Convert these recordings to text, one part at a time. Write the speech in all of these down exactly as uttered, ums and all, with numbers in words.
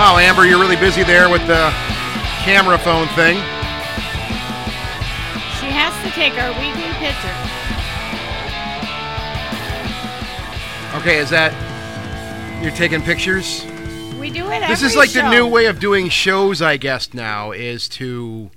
Wow, Amber, you're really busy there with the camera phone thing. She has to take our weekly picture. Okay, is that... You're taking pictures? We do it every This is like show. the new way of doing shows, I guess, now, is to...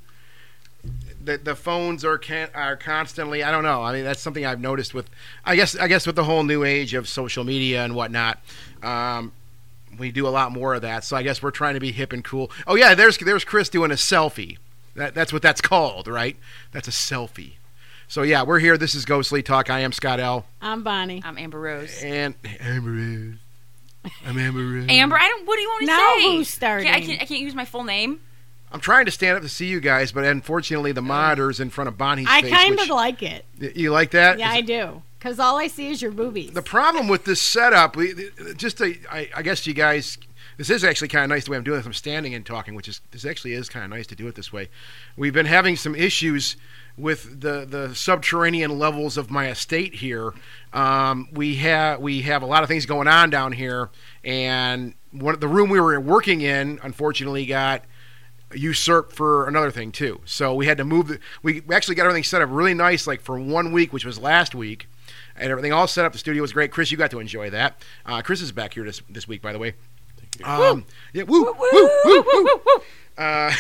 The, the phones are can, are constantly... I don't know. I mean, that's something I've noticed with... I guess I guess with the whole new age of social media and whatnot. Um... We do a lot more of that, so I guess we're trying to be hip and cool. Oh, yeah, there's there's Chris doing a selfie. That, that's what that's called, right? That's a selfie. So, yeah, we're here. This is Ghostly Talk. I am Scott L. I'm Bonnie. I'm Amber Rose. And Amber Rose. I'm Amber Rose. Amber, I don't. What do you want me to Now say? who's starting? Okay, I can't. I can't use my full name. I'm trying to stand up to see you guys, but unfortunately the monitor's in front of Bonnie's I face. kind which, of like it. You like that? Yeah, Is I it, do. Because all I see is your boobies. The problem with this setup, we, just to, I, I guess you guys... This is actually kind of nice the way I'm doing this. I'm standing and talking, which is this actually is kind of nice to do it this way. We've been having some issues with the, the subterranean levels of my estate here. Um, we have we have a lot of things going on down here, and one the room we were working in, unfortunately, got usurped for another thing too. So we had to move. The, we actually got everything set up really nice, like for one week, which was last week, and everything all set up. The studio was great. Chris, you got to enjoy that. Uh, Chris is back here this this week, by the way. Um, yeah, woo, woo, woo, woo, woo, woo. Uh,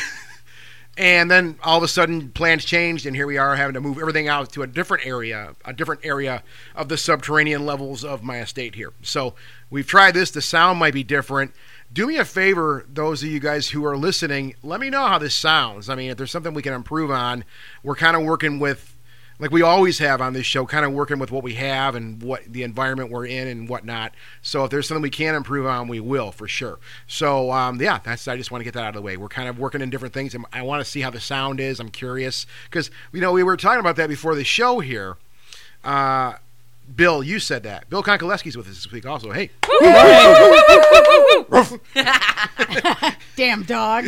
and then all of a sudden plans changed, and here we are having to move everything out to a different area, a different area of the subterranean levels of my estate here. So we've tried this. The sound might be different. Do me a favor, those of you guys who are listening, let me know how this sounds. I mean, if there's something we can improve on, we're kind of working with, like we always have on this show, kind of working with what we have and what the environment we're in and whatnot. So if there's something we can improve on, we will for sure. So um, yeah, that's. I just want to get that out of the way. We're kind of working in different things, and I want to see how the sound is. I'm curious because you know we were talking about that before the show here. Uh, Bill, you said that. Bill Konkoleski's with us this week also. Hey. Damn dog.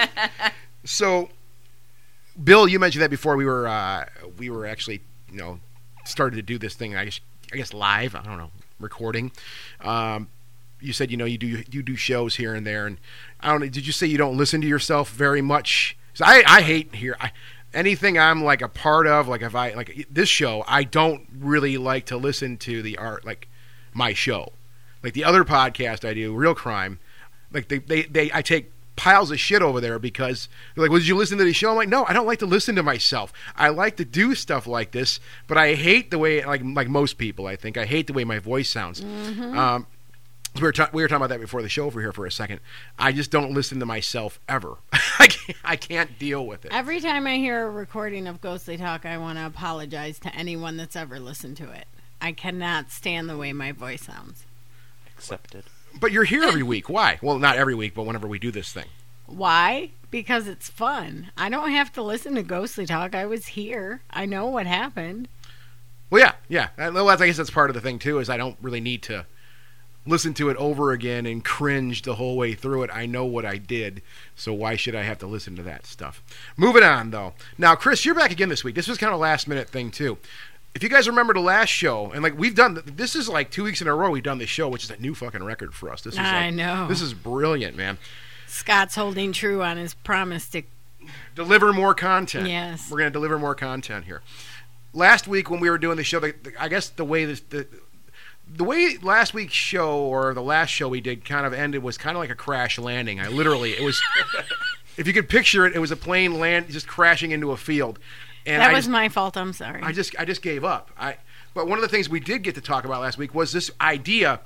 So. Bill, you mentioned that before we were uh, we were actually you know started to do this thing. I guess I guess live. I don't know, recording. Um, you said you know you do you do shows here and there, and I don't know. Did you say you don't listen to yourself very much? So I I hate here I, anything I'm like a part of. Like if I like this show, I don't really like to listen to the art like my show, like the other podcast I do, Real Crime. Like they they, they I take. piles of shit over there because they're like, well, did you listen to the show? I'm like, no, I don't like to listen to myself. I like to do stuff like this, but I hate the way, like like most people, I think, I hate the way my voice sounds. Mm-hmm. Um, we were, ta- we were talking about that before the show over here for a second. I just don't listen to myself ever. I, can't, I can't deal with it. Every time I hear a recording of Ghostly Talk, I want to apologize to anyone that's ever listened to it. I cannot stand the way my voice sounds. Accepted. But you're here every week. Why? Well, not every week, but whenever we do this thing. Why? Because it's fun. I don't have to listen to Ghostly Talk. I was here. I know what happened. Well, yeah, yeah. Well, I guess that's part of the thing, too, is I don't really need to listen to it over again and cringe the whole way through it. I know what I did, so why should I have to listen to that stuff? Moving on, though. Now, Chris, you're back again this week. This was kind of a last-minute thing, too. If you guys remember the last show, and like we've done, this is like two weeks in a row we've done this show, which is a new fucking record for us. This is I like, know. This is brilliant, man. Scott's holding true on his promise to deliver more content. Yes. We're going to deliver more content here. Last week when we were doing the show, the, the, I guess the way this, the the way last week's show or the last show we did kind of ended was kind of like a crash landing. I literally, it was, if you could picture it, it was a plane land just crashing into a field. And that I was just, my fault. I'm sorry. I just I just gave up. I but one of the things we did get to talk about last week was this idea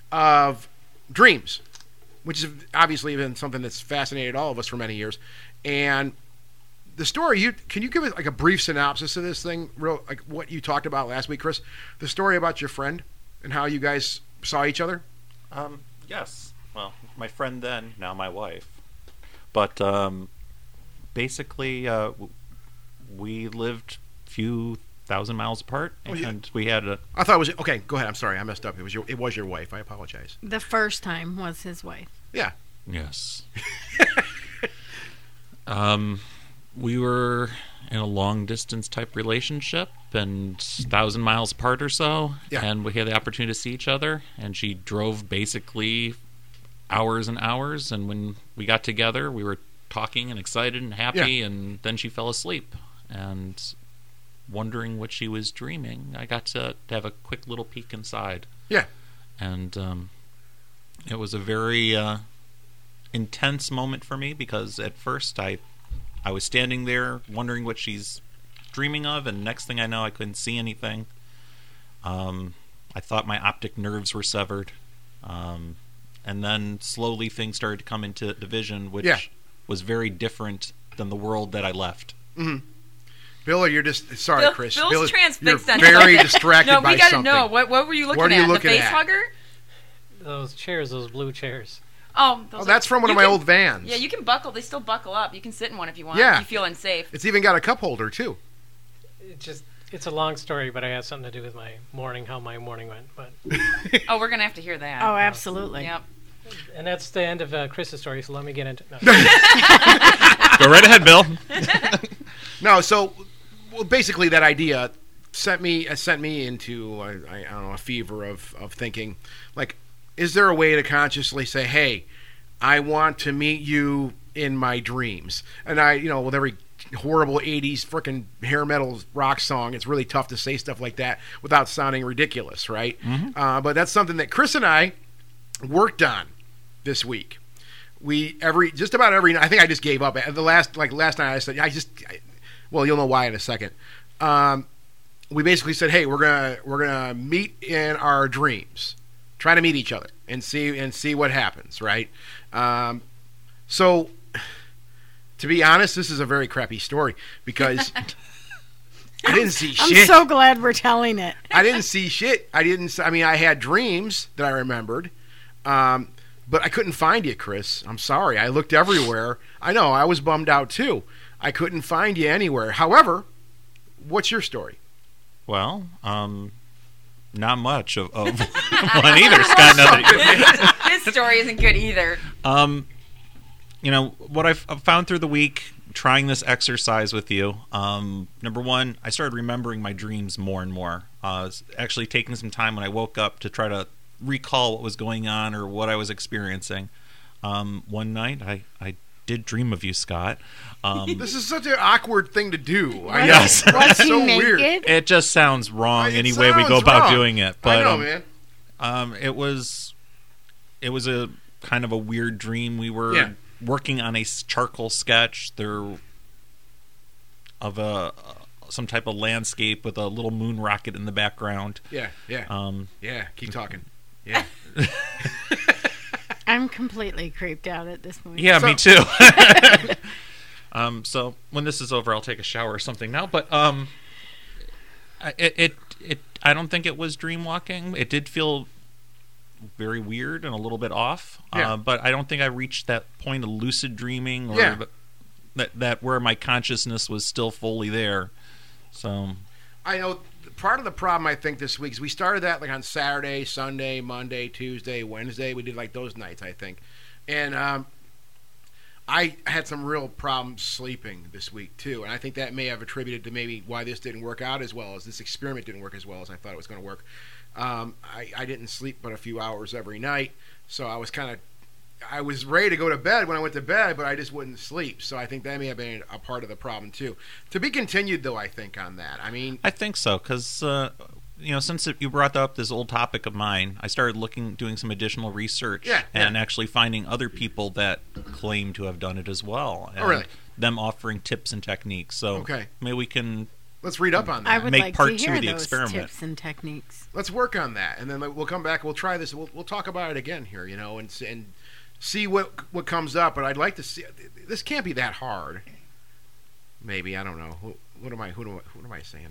of dreams, which has obviously been something that's fascinated all of us for many years. And the story, you can you give it like a brief synopsis of this thing, real like what you talked about last week, Chris? The story about your friend and how you guys saw each other. Um, yes. Well, my friend then, now my wife. But um, basically. Uh, We lived a few thousand miles apart, and oh, yeah. we had a... I thought it was... Okay, go ahead. I'm sorry. I messed up. It was your It was your wife. I apologize. The first time was his wife. Yeah. Yes. um, we were in a long-distance type relationship, and a thousand miles apart or so, yeah. and we had the opportunity to see each other, and she drove basically hours and hours, and when we got together, we were talking and excited and happy, Yeah. and then she fell asleep. And wondering what she was dreaming, I got to, to have a quick little peek inside. Yeah. And um, it was a very uh, intense moment for me, because at first I I was standing there wondering what she's dreaming of, and next thing I know, I couldn't see anything. Um, I thought my optic nerves were severed. Um, and then slowly things started to come into division, which Yeah. was very different than the world that I left. Mm-hmm. Bill, you're just sorry, Bill, Chris. Bill's Bill, transfixed you're on very it. distracted No, by we gotta something. know. What what were you looking What are you at? looking the face at? hugger? Those chairs, those blue chairs. Oh, those Oh, are- that's from one you of my can- old vans. Yeah, you can buckle. They still buckle up. You can sit in one if you want. Yeah. If you feel unsafe. It's even got a cup holder too. It just, it's a long story, but it has something to do with my morning, how my morning went. But Oh, we're gonna have to hear that. Oh, absolutely. Yep. and that's the end of uh, Chris's story. So let me get into. No. Go right ahead, Bill. No, so well, basically that idea sent me uh, sent me into I, I, I don't know a fever of of thinking like, is there a way to consciously say, hey, I want to meet you in my dreams? And I, you know, with every horrible eighties frickin' hair metal rock song, it's really tough to say stuff like that without sounding ridiculous, right? Mm-hmm. Uh, but that's something that Chris and I worked on this week. We every just about every I think I just gave up. The last like last night I said I just I, well you'll know why in a second. Um, we basically said, hey, we're gonna we're gonna meet in our dreams, try to meet each other and see and see what happens, right? Um, so to be honest, this is a very crappy story because I didn't see I'm shit. so glad we're telling it. I didn't see shit. I didn't. I mean, I had dreams that I remembered, um, but I couldn't find you, Chris. I'm sorry. I looked everywhere. I know. I was bummed out too. I couldn't find you anywhere. However, what's your story? Well, um, not much of, of one either, Scott. Now that you- His story isn't good either. Um, you know, what I've I've found through the week, trying this exercise with you, um, number one, I started remembering my dreams more and more. Uh, it's actually taking some time when I woke up to try to recall what was going on or what I was experiencing. Um, one night, I, I did dream of you, Scott. Um, This is such an awkward thing to do. I know. Yes. Was It's he so naked? weird. it just sounds wrong It any way we go sounds about wrong. doing it. But I know, um, man. Um, it was, it was a kind of a weird dream. We were Yeah. working on a s- charcoal sketch there of a uh, some type of landscape with a little moon rocket in the background. Yeah, yeah, Um, yeah. Keep talking. Yeah. I'm completely creeped out at this point. yeah, So- me too. um, so when this is over, I'll take a shower or something now. But um, I- it it it I don't think it was dream walking. It did feel very weird and a little bit off. Yeah. Uh, but I don't think I reached that point of lucid dreaming or Yeah. that that where my consciousness was still fully there. So I know part of the problem I think this week is we started that like on Saturday, Sunday, Monday, Tuesday, Wednesday. We did like those nights, I think. And um, I had some real problems sleeping this week too. And I think that may have attributed to maybe why this didn't work out as well as this experiment didn't work as well as I thought it was going to work. Um, I, I didn't sleep but a few hours every night. So I was kind of I was ready to go to bed when I went to bed, but I just wouldn't sleep. So I think that may have been a part of the problem too. To be continued, though, I think on that. I mean, I think so because uh, you know since it, you brought up this old topic of mine, I started looking, doing some additional research, Yeah, and yeah. actually finding other people that claim to have done it as well. And Oh, really? them offering tips and techniques. So Okay. maybe we can. let's read up on that. I would Make like part to two hear of the those experiment. tips and techniques. Let's work on that, and then we'll come back. We'll try this. We'll we'll talk about it again here, you know, and s- and see what what comes up. But I'd like to see. This can't be that hard. Maybe I don't know. Who, what am I? Who do I, who am I saying?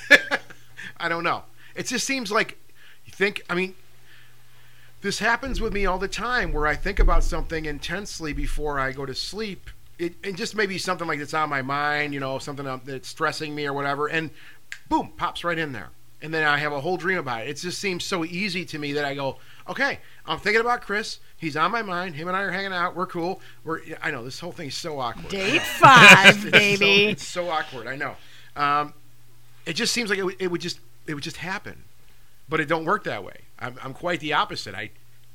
I don't know. It just seems like you think. I mean, this happens with me all the time, where I think about something intensely before I go to sleep. It and just maybe something like that's on my mind, you know, something that's stressing me or whatever, and boom, pops right in there. And then I have a whole dream about it. It just seems so easy to me that I go, okay, I'm thinking about Chris. He's on my mind. Him and I are hanging out. We're cool. We're. I know this whole thing's so awkward. Date five, It's baby. So, it's so awkward. I know. Um, it just seems like it, would- it would just it would just happen, but it don't work that way. I'm, I'm quite the opposite. I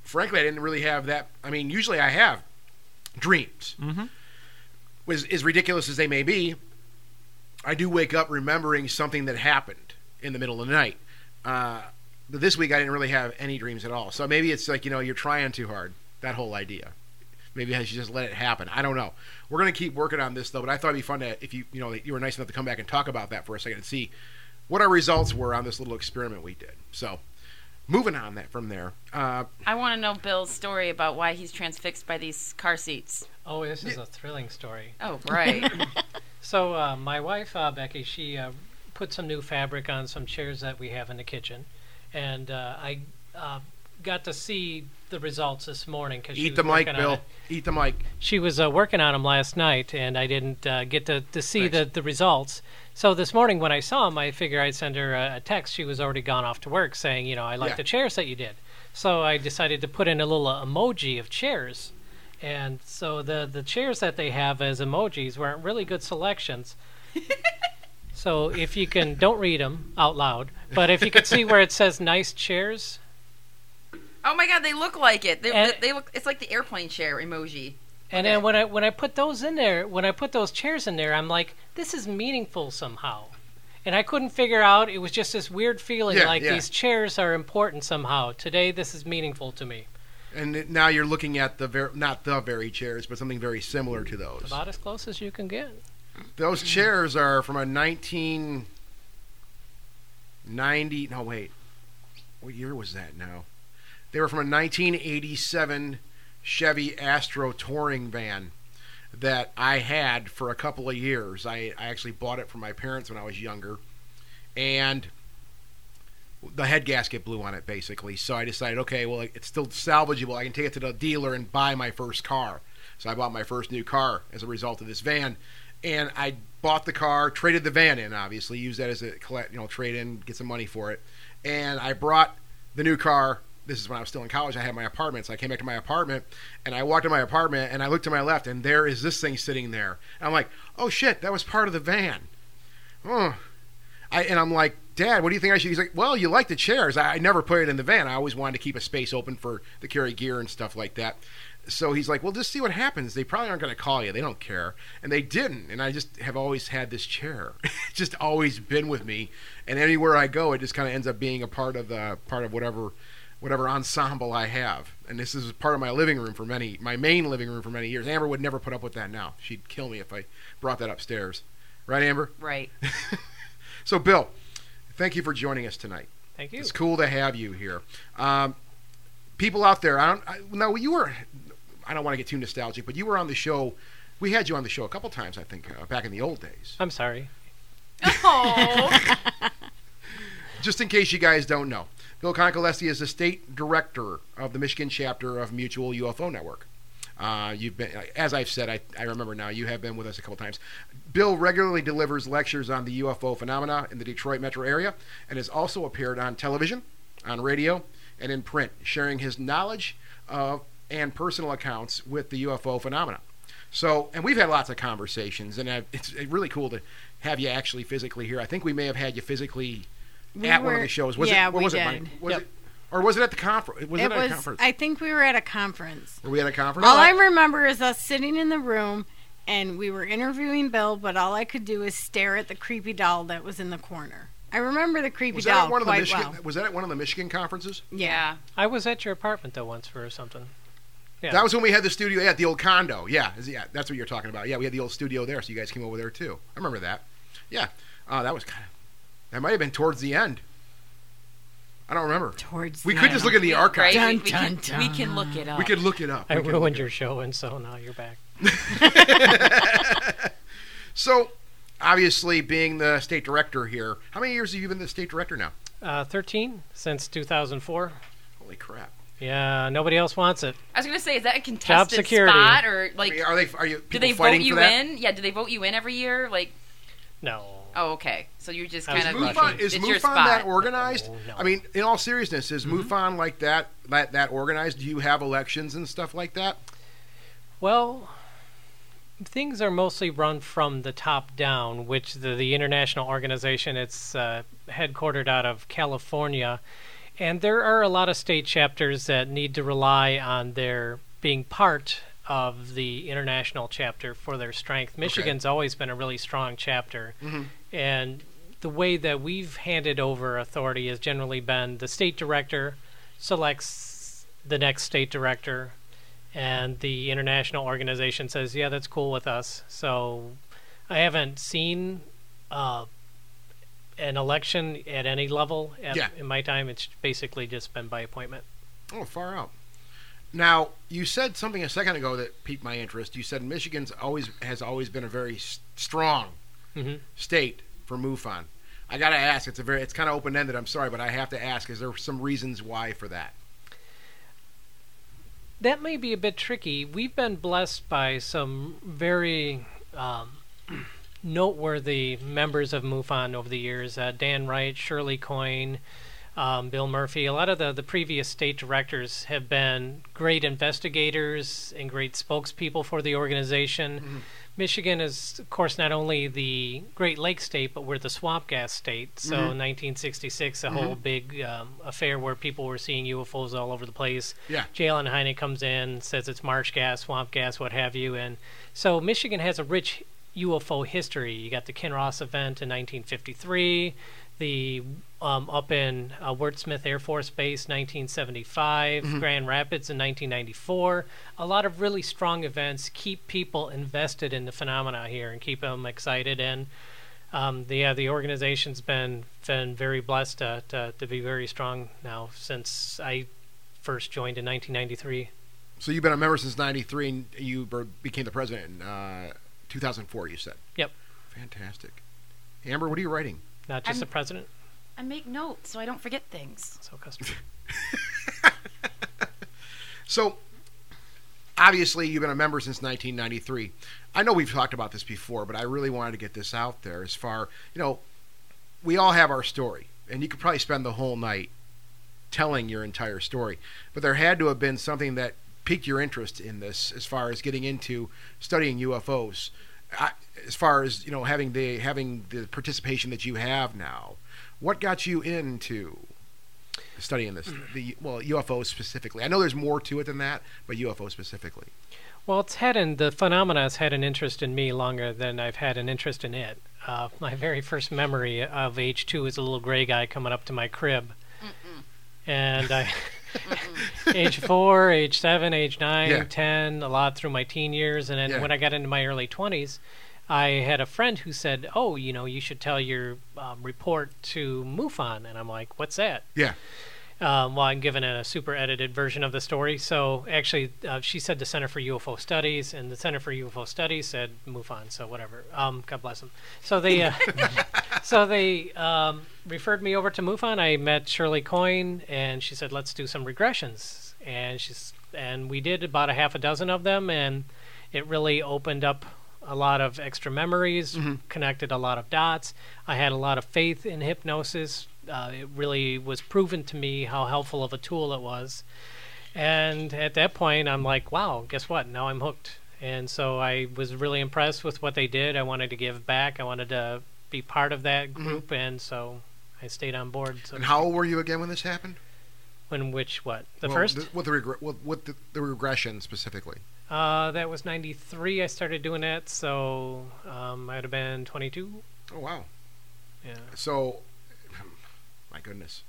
frankly, I didn't really have that. I mean, usually I have dreams. Mm-hmm. Was as ridiculous as they may be, I do wake up remembering something that happened in the middle of the night. Uh, but this week I didn't really have any dreams at all. So maybe it's like, you know, you're trying too hard. That whole idea. Maybe I should just let it happen. I don't know. We're going to keep working on this, though, but I thought it'd be fun to, if you, you know, you were nice enough to come back and talk about that for a second and see what our results were on this little experiment we did. So, moving on that from there. Uh, I want to know Bill's story about why he's transfixed by these car seats. Oh, this is a thrilling story. Oh, right. So uh, my wife, uh, Becky, she uh, put some new fabric on some chairs that we have in the kitchen. And uh, I uh, got to see the results this morning. Cause she eat was the mic, working on Bill. it. Eat the mic. She was uh, working on them last night, and I didn't uh, get to, to see Thanks. the, the results. So this morning when I saw them, I figured I'd send her a, a text. She was already gone off to work saying, you know, I like Yeah. the chairs that you did. So I decided to put in a little uh, emoji of chairs. And so the, the chairs that they have as emojis weren't really good selections. So if you can, don't read them out loud, but if you could see where it says nice chairs. Oh my God, they look like it. They, And- they look. It's like the airplane chair emoji. And Okay. then when I when I put those in there, when I put those chairs in there, I'm like, this is meaningful somehow. And I couldn't figure out. It was just this weird feeling Yeah, like yeah. these chairs are important somehow. Today, this is meaningful to me. And it- now you're looking at the ver- not the very chairs, but something very similar to those. About as close as you can get. Those chairs are from a nineteen ninety. No, wait. What year was that now? They were from a nineteen eighty-seven Chevy Astro touring van that I had for a couple of years. I, I actually bought it from my parents when I was younger. And the head gasket blew on it, basically. So I decided, okay, well, it's still salvageable. I can take it to the dealer and buy my first car. So I bought my first new car as a result of this van. And I bought the car, traded the van in, obviously, used that as a collect, you know, trade in, get some money for it. And I brought the new car. This is when I was still in college. I had my apartment, so I came back to my apartment, and I walked to my apartment, and I looked to my left, and there is this thing sitting there. And I'm like, oh shit, that was part of the van. Oh, I and I'm like, Dad, what do you think I should? He's like, well, you like the chairs. I, I never put it in the van. I always wanted to keep a space open for the carry gear and stuff like that. So he's like, well, just see what happens. They probably aren't going to call you. They don't care. And they didn't. And I just have always had this chair. It's just always been with me. And anywhere I go, it just kind of ends up being a part of the part of whatever whatever ensemble I have. And this is part of my living room for many, my main living room for many years. Amber would never put up with that now. She'd kill me if I brought that upstairs. Right, Amber? Right. So, Bill, thank you for joining us tonight. Thank you. It's cool to have you here. Um, people out there, I don't. I, no, you were. I don't want to get too nostalgic, but you were on the show. We had you on the show a couple times, I think, uh, back in the old days. I'm sorry. Oh. Just in case you guys don't know, Bill Concolesti is the state director of the Michigan chapter of Mutual U F O Network. Uh, you've been, as I've said, I, I remember now, you have been with us a couple times. Bill regularly delivers lectures on the U F O phenomena in the Detroit metro area and has also appeared on television, on radio, and in print, sharing his knowledge of and personal accounts with the U F O phenomena. So, and we've had lots of conversations, and uh, it's really cool to have you actually physically here. I think we may have had you physically We at one of were- the shows. Was yeah, it? What we was it? did. Mike? Was Yep. it? Or was it at the conference? Was it, it at a was. conference? I think we were at a conference. Were we at a conference? All I remember is us sitting in the room, and we were interviewing Bill, but all I could do is stare at the creepy doll that was in the corner. I remember the creepy was that doll at one of the quite Michigan? well. Was that at one of the Michigan conferences? Yeah. I was at your apartment though once for something. Yeah. That was when we had the studio yeah, at the old condo. Yeah, is- yeah, that's what you're talking about. Yeah, we had the old studio there, so you guys came over there too. I remember that. Yeah, uh, that was kind of. That might have been towards the end. I don't remember. Towards We the could just look end. at the archives. Right? Dun, we, we, dun, can, we can look it up. We could look it up. I We could ruined look your show, and so now you're back. it- So, obviously, being the state director here, how many years have you been the state director now? Uh, thirteen since two thousand four. Holy crap! Yeah, nobody else wants it. I was gonna say, is that a contested security. spot or I like? mean, are they? Are you? Do People they vote fighting you for that? in? Yeah. Do they vote you in every year? Like, No. oh, okay. So you're just I was kind Is of Russian. MUFON, is it's your MUFON that spot. organized? No, no. I mean, in all seriousness, is Mm-hmm. MUFON like that, that that organized? Do you have elections and stuff like that? Well, things are mostly run from the top down, which the, the international organization, it's uh, headquartered out of California, And there are a lot of state chapters that need to rely on their being part of the international chapter for their strength. Michigan's always been a really strong chapter. Mm-hmm. And the way that we've handed over authority has generally been the state director selects the next state director, and the international organization says, yeah, that's cool with us. So I haven't seen uh, an election at any level at, Yeah. in my time. It's basically just been by appointment. Oh, far out. Now, you said something a second ago that piqued my interest. You said Michigan's always has always been a very s- strong Mm-hmm. state for MUFON. I got to ask. It's a very. It's kind of open ended. I'm sorry, but I have to ask. Is there some reasons why for that? That may be a bit tricky. We've been blessed by some very um, noteworthy members of MUFON over the years. Uh, Dan Wright, Shirley Coyne, um, Bill Murphy. A lot of the, the previous state directors have been great investigators and great spokespeople for the organization. Mm-hmm. Michigan is, of course, not only the Great Lakes state, but we're the swamp gas state. So Mhm. in nineteen sixty-six, a Mhm. whole big um, affair where people were seeing U F Os all over the place. Yeah. J. Allen Hynek comes in, says it's marsh gas, swamp gas, what have you. And so Michigan has a rich U F O history. You got the Kinross event in nineteen fifty-three, the um, up in uh, Wurtsmith Air Force Base, nineteen seventy-five, Mhm. Grand Rapids in nineteen ninety-four. A lot of really strong events keep people invested in the phenomena here and keep them excited. And um, the yeah, the organization's been been very blessed to, to to be very strong now since I first joined in nineteen ninety-three. So you've been a member since ninety-three, and you ber- became the president in uh, two thousand four, you said? Yep. Fantastic. Amber, what are you writing? Not just I'm- the president. I make notes so I don't forget things. So customary. So, obviously, you've been a member since nineteen ninety-three. I know we've talked about this before, but I really wanted to get this out there as far, you know, we all have our story, and you could probably spend the whole night telling your entire story. But there had to have been something that piqued your interest in this as far as getting into studying U F Os. I, as far as, you know, having the having the participation that you have now. What got you into studying this? The well, U F Os specifically. I know there's more to it than that, but U F Os specifically. Well, it's had an, the phenomena has had an interest in me longer than I've had an interest in it. Uh, my very first memory of age two is a little gray guy coming up to my crib, Mm-mm. and I, age four, age seven, age nine, Yeah. ten, a lot through my teen years, and then Yeah. when I got into my early twenties, I had a friend who said, "Oh, you know, you should tell your um, report to MUFON," and I'm like, "What's that?" Yeah. Um, well, I'm given a super edited version of the story. So actually, uh, she said the Center for U F O Studies, and the Center for U F O Studies said MUFON. So whatever. Um, God bless them. So they, uh, so they um, referred me over to MUFON. I met Shirley Coyne, and she said, "Let's do some regressions." And she's and we did about a half a dozen of them, and it really opened up a lot of extra memories, Mhm. connected a lot of dots. I had a lot of faith in hypnosis. Uh, it really was proven to me how helpful of a tool it was. And at that point, I'm like, wow, guess what? Now I'm hooked. And so I was really impressed with what they did. I wanted to give back. I wanted to be part of that group. And so I stayed on board. So And how old were you again when this happened? when which, what? The Well, first? The, with the regre- with, with the, the regression specifically. Uh, that was ninety-three. I started doing that. So um, I would have been twenty-two. Oh wow. Yeah. So, my goodness.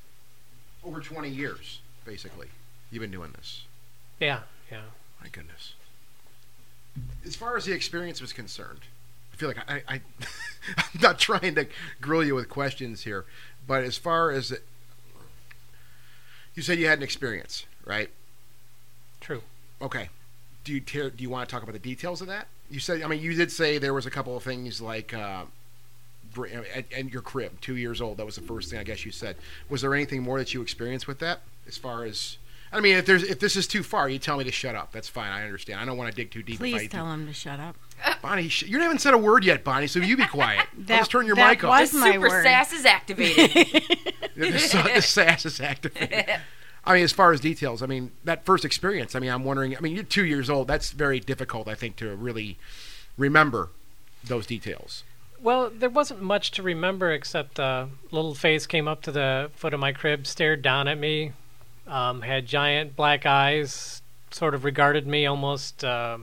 Over twenty years, basically, you've been doing this. Yeah. Yeah. My goodness. As far as the experience was concerned, I feel like I, I I'm not trying to grill you with questions here, but as far as it, you said you had an experience, right? True. Okay. Do you tear, do you want to talk about the details of that? You said, I mean, you did say there was a couple of things like uh, br- at, at your crib, two years old. That was the first thing I guess you said. Was there anything more that you experienced with that? As far as, I mean, if there's if this is too far, you tell me to shut up. That's fine. I understand. I don't want to dig too deep. Please if I tell him to shut up. Bonnie, sh- you haven't said a word yet, Bonnie. So you be quiet. That- Let's turn your that mic off. was The my super word. sass is activated. the, sa- the sass is activated. I mean, as far as details, I mean, that first experience, I mean, I'm wondering, I mean, you're two years old. That's very difficult, I think, to really remember those details. Well, there wasn't much to remember except a little face came up to the foot of my crib, stared down at me, um, had giant black eyes, sort of regarded me almost uh,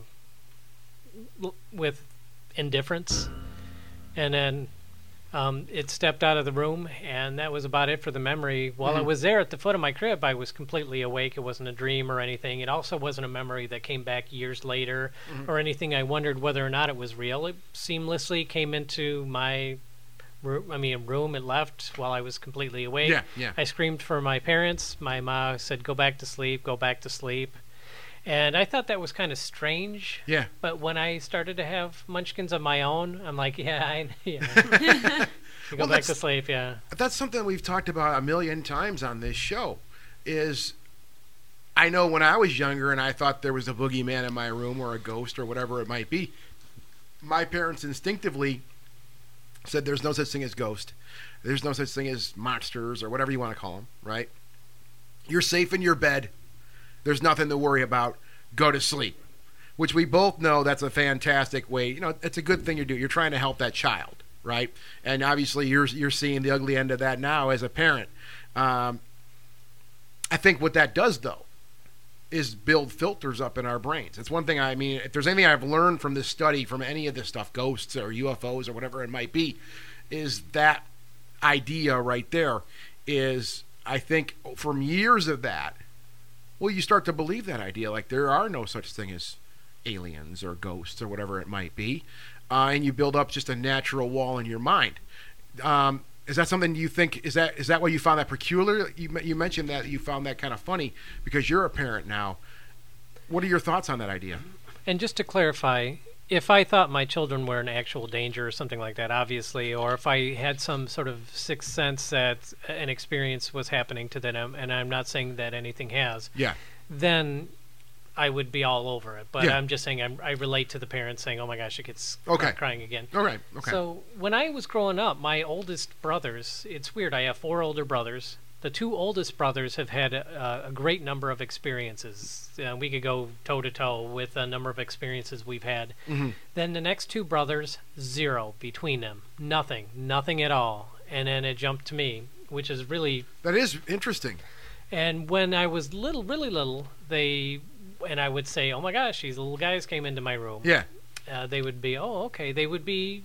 l- with indifference, and then um, it stepped out of the room, and that was about it for the memory. While Mhm. I was there at the foot of my crib, I was completely awake. It wasn't a dream or anything. It also wasn't a memory that came back years later Mhm. or anything. I wondered whether or not it was real. It seamlessly came into my room. I mean, room. It left while I was completely awake. Yeah, yeah. I screamed for my parents. My mom said, "Go back to sleep. Go back to sleep." And I thought that was kind of strange. Yeah. But when I started to have munchkins of my own, I'm like, yeah, I, yeah. You go Well, back that's- to sleep, yeah. That's something we've talked about a million times on this show. Is I know when I was younger and I thought there was a boogeyman in my room or a ghost or whatever it might be, my parents instinctively said there's no such thing as ghost. There's no such thing as monsters or whatever you want to call them, right? You're safe in your bed. There's nothing to worry about. Go to sleep. Which we both know that's a fantastic way. You know, it's a good thing you do. You're trying to help that child, right? And obviously you're you're seeing the ugly end of that now as a parent. Um, I think what that does, though, is build filters up in our brains. It's one thing, I mean, if there's anything I've learned from this study, from any of this stuff, ghosts or U F Os or whatever it might be, is that idea right there is, I think, from years of that, well, you start to believe that idea, like there are no such thing as aliens or ghosts or whatever it might be, uh, and you build up just a natural wall in your mind. Um, is that something you think, is that is that why you found that peculiar? You, you mentioned that you found that kind of funny because you're a parent now. What are your thoughts on that idea? And just to clarify, if I thought my children were in actual danger or something like that, obviously, or if I had some sort of sixth sense that an experience was happening to them, and I'm not saying that anything has, Yeah. then I would be all over it. But Yeah. I'm just saying I'm, I relate to the parents saying, oh my gosh, it gets Okay. crying again. All right. Okay. So when I was growing up, my oldest brothers, it's weird, I have four older brothers. The two oldest brothers have had a, a great number of experiences. Uh, we could go toe-to-toe with a number of experiences we've had. Mhm. Then the next two brothers, zero between them. Nothing. Nothing at all. And then it jumped to me, which is really... That is interesting. And when I was little, really little, they... And I would say, oh my gosh, these little guys came into my room. Yeah. Uh, they would be, oh, okay. They would be...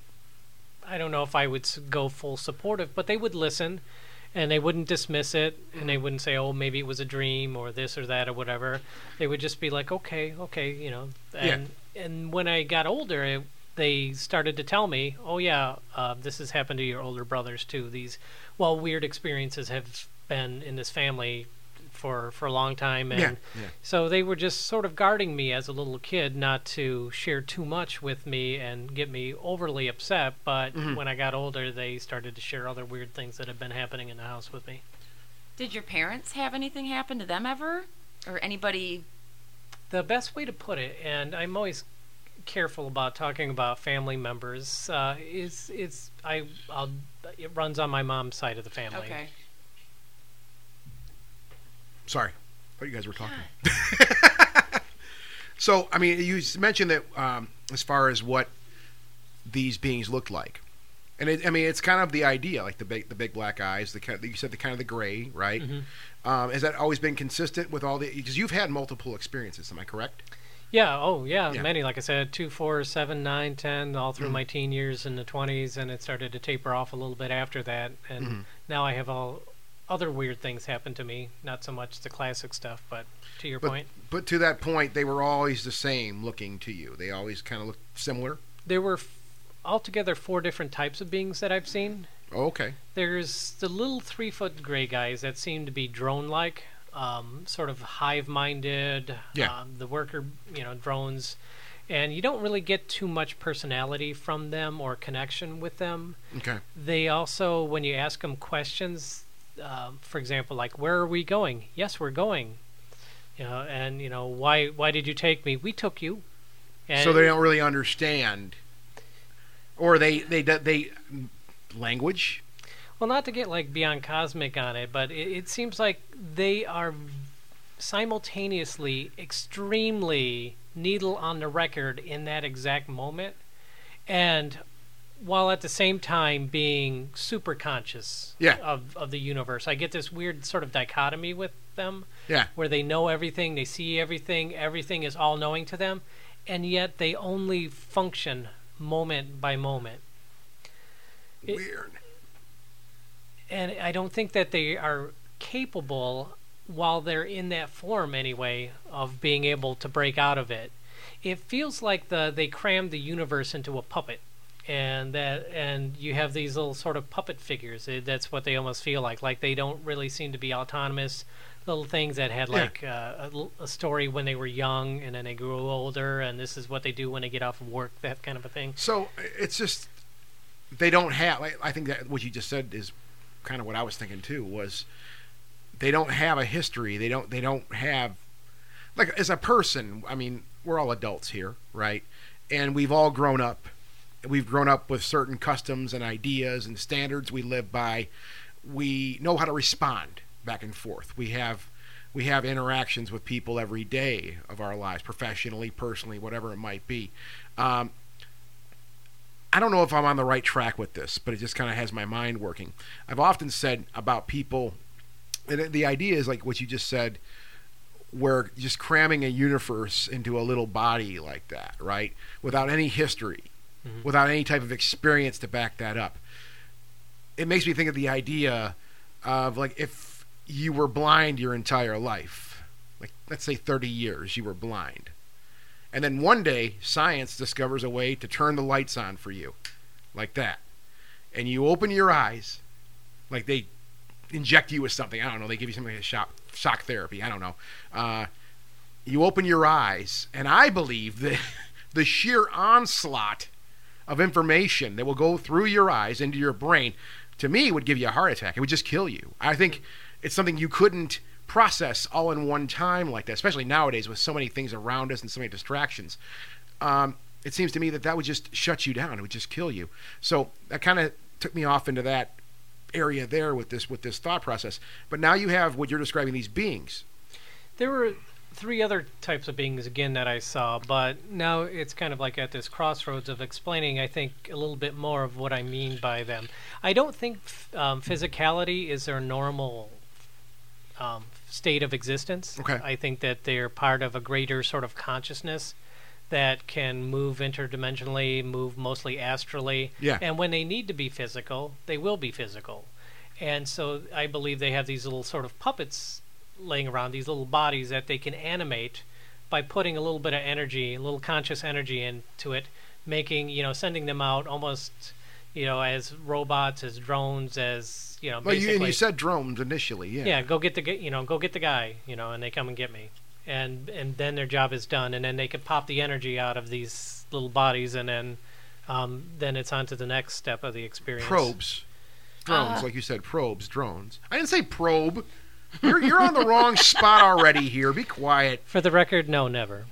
I don't know if I would s- go full supportive, but they would listen. And they wouldn't dismiss it, and they wouldn't say, "Oh, maybe it was a dream or this or that or whatever." They would just be like, "Okay, okay," you know. And and when I got older, it, they started to tell me, "Oh yeah, uh, this has happened to your older brothers too. These, well, weird experiences have been in this family for for a long time." And Yeah. Yeah. so they were just sort of guarding me as a little kid not to share too much with me and get me overly upset. But Mhm. when I got older, they started to share other weird things that had been happening in the house with me. Did your parents have anything happen to them ever? Or anybody? The best way to put it, and I'm always careful about talking about family members, uh, is is I I'll, it runs on my mom's side of the family. Okay. Sorry. Thought you guys were talking. So, I mean, you s- mentioned that um, as far as what these beings looked like. And it, I mean, it's kind of the idea, like the big, the big black eyes. The kind, you said the kind of the gray, right? Mhm. Um, has that always been consistent with all the? Because you've had multiple experiences. Am I correct? Yeah, oh yeah, Yeah. many. Like I said, two, four, seven, nine, ten, all through Mhm. my teen years in the twenties, and it started to taper off a little bit after that. And Mhm. now I have all other weird things happen to me. Not so much the classic stuff, but to your But, point, but to that point, they were always the same looking to you. They always kind of looked similar. there were f- altogether four different types of beings that I've seen. Oh, okay. There's the little three-foot gray guys that seem to be drone-like, um, sort of hive-minded. Yeah. Um, the worker, you know, drones, and you don't really get too much personality from them or connection with them. Okay. They also, when you ask them questions, um, for example, like, "Where are we going?" "Yes, we're going." You know, and you know, why? Why did you take me? "We took you." And So they don't really understand, or they they they, they language. Well, not to get like beyond cosmic on it, but it, it seems like they are simultaneously extremely needle on the record in that exact moment, and while at the same time being super conscious Yeah. of, of the universe. I get this weird sort of dichotomy with them Yeah. where they know everything, they see everything, everything is all knowing to them, and yet they only function moment by moment. It- Weird. And I don't think that they are capable, while they're in that form anyway, of being able to break out of it. It feels like the they crammed the universe into a puppet, and that and you have these little sort of puppet figures. It, that's what they almost feel like. Like they don't really seem to be autonomous. Little things that had Yeah. like uh, a, l- a story when they were young, and then they grew older, and this is what they do when they get off of work. That kind of a thing. So it's just they don't have. I I think that what you just said is kind of what I was thinking too. Was they don't have a history. They don't. They don't have like as a person. I mean, we're all adults here, right? And we've all grown up. We've grown up with certain customs and ideas and standards we live by. We know how to respond back and forth. We have we have interactions with people every day of our lives, professionally, personally, whatever it might be. Um, I don't know if I'm on the right track with this, but it just kind of has my mind working. I've often said about people, and the idea is like what you just said, where just cramming a universe into a little body like that, right? Without any history, Mhm. without any type of experience to back that up. It makes me think of the idea of like if you were blind your entire life, like let's say thirty years you were blind. And then one day science discovers a way to turn the lights on for you like that. And you open your eyes, like they inject you with something. I don't know. They give you something like a shock, shock therapy. I don't know. Uh, you open your eyes, and I believe that the sheer onslaught of information that will go through your eyes into your brain, to me, would give you a heart attack. It would just kill you. I think it's something you couldn't process all in one time like that, especially nowadays with so many things around us and so many distractions. Um, it seems to me that that would just shut you down. It would just kill you. So that kind of took me off into that area there with this with this thought process. But now you have what you're describing, these beings. There were three other types of beings again that I saw, but now it's kind of like at this crossroads of explaining, I think, a little bit more of what I mean by them. I don't think um, physicality is their normal um, state of existence. Okay. I think that they're part of a greater sort of consciousness that can move interdimensionally, move mostly astrally. Yeah. And when they need to be physical, they will be physical. And so I believe they have these little sort of puppets laying around, these little bodies that they can animate by putting a little bit of energy, a little conscious energy into it, making, you know, sending them out almost, you know, as robots, as drones, as, you know, Well, you, basically. and you said drones initially, yeah. Yeah, go get the, gu- you know, go get the guy, you know, and they come and get me. And and then their job is done, and then they could pop the energy out of these little bodies, and then um, then it's on to the next step of the experience. Probes. Drones, Uh. like you said, probes, drones. I didn't say probe. You're, you're on the wrong spot already here. Be quiet. For the record, no, never.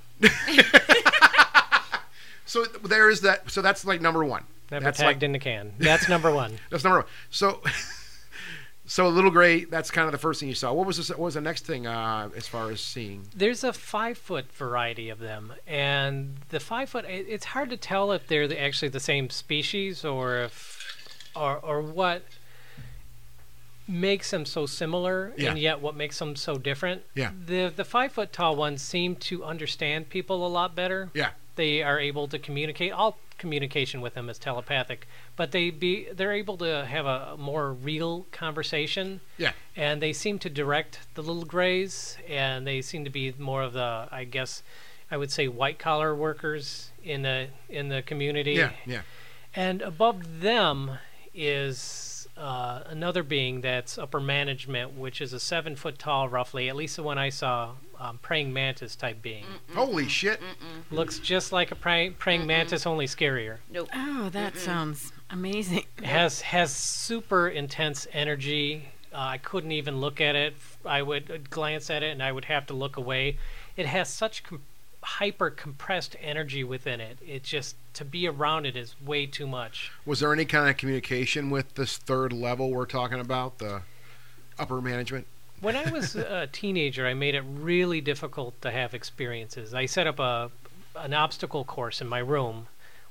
So there is that. So that's like number one. Never that's tagged like, in the can. That's number one. That's number one. So, so Little Gray, that's kind of the first thing you saw. What was this, what was the next thing uh, as far as seeing? There's a five foot variety of them, and the five foot. It, it's hard to tell if they're the, actually the same species or if or or what makes them so similar, Yeah. and yet what makes them so different. Yeah. The the five foot tall ones seem to understand people a lot better. Yeah. They are able to communicate. All communication with them is telepathic, but they be they're able to have a more real conversation. Yeah. And they seem to direct the little grays, and they seem to be more of the, I guess, I would say, white collar workers in the in the community. Yeah. Yeah. And above them is uh, another being that's upper management, which is a seven foot tall, roughly, at least the one I saw, um, praying mantis type being. Holy shit. Looks just like a pray- praying mantis, only scarier. Nope. Oh, that sounds amazing. Has has super intense energy. Uh, I couldn't even look at it. I would glance at it and I would have to look away. It has such com- hyper compressed energy within it. It just, to be around it is way too much. Was there any kind of communication with this third level we're talking about, the upper management? When I was a teenager, I made it really difficult to have experiences. I set up a an obstacle course in my room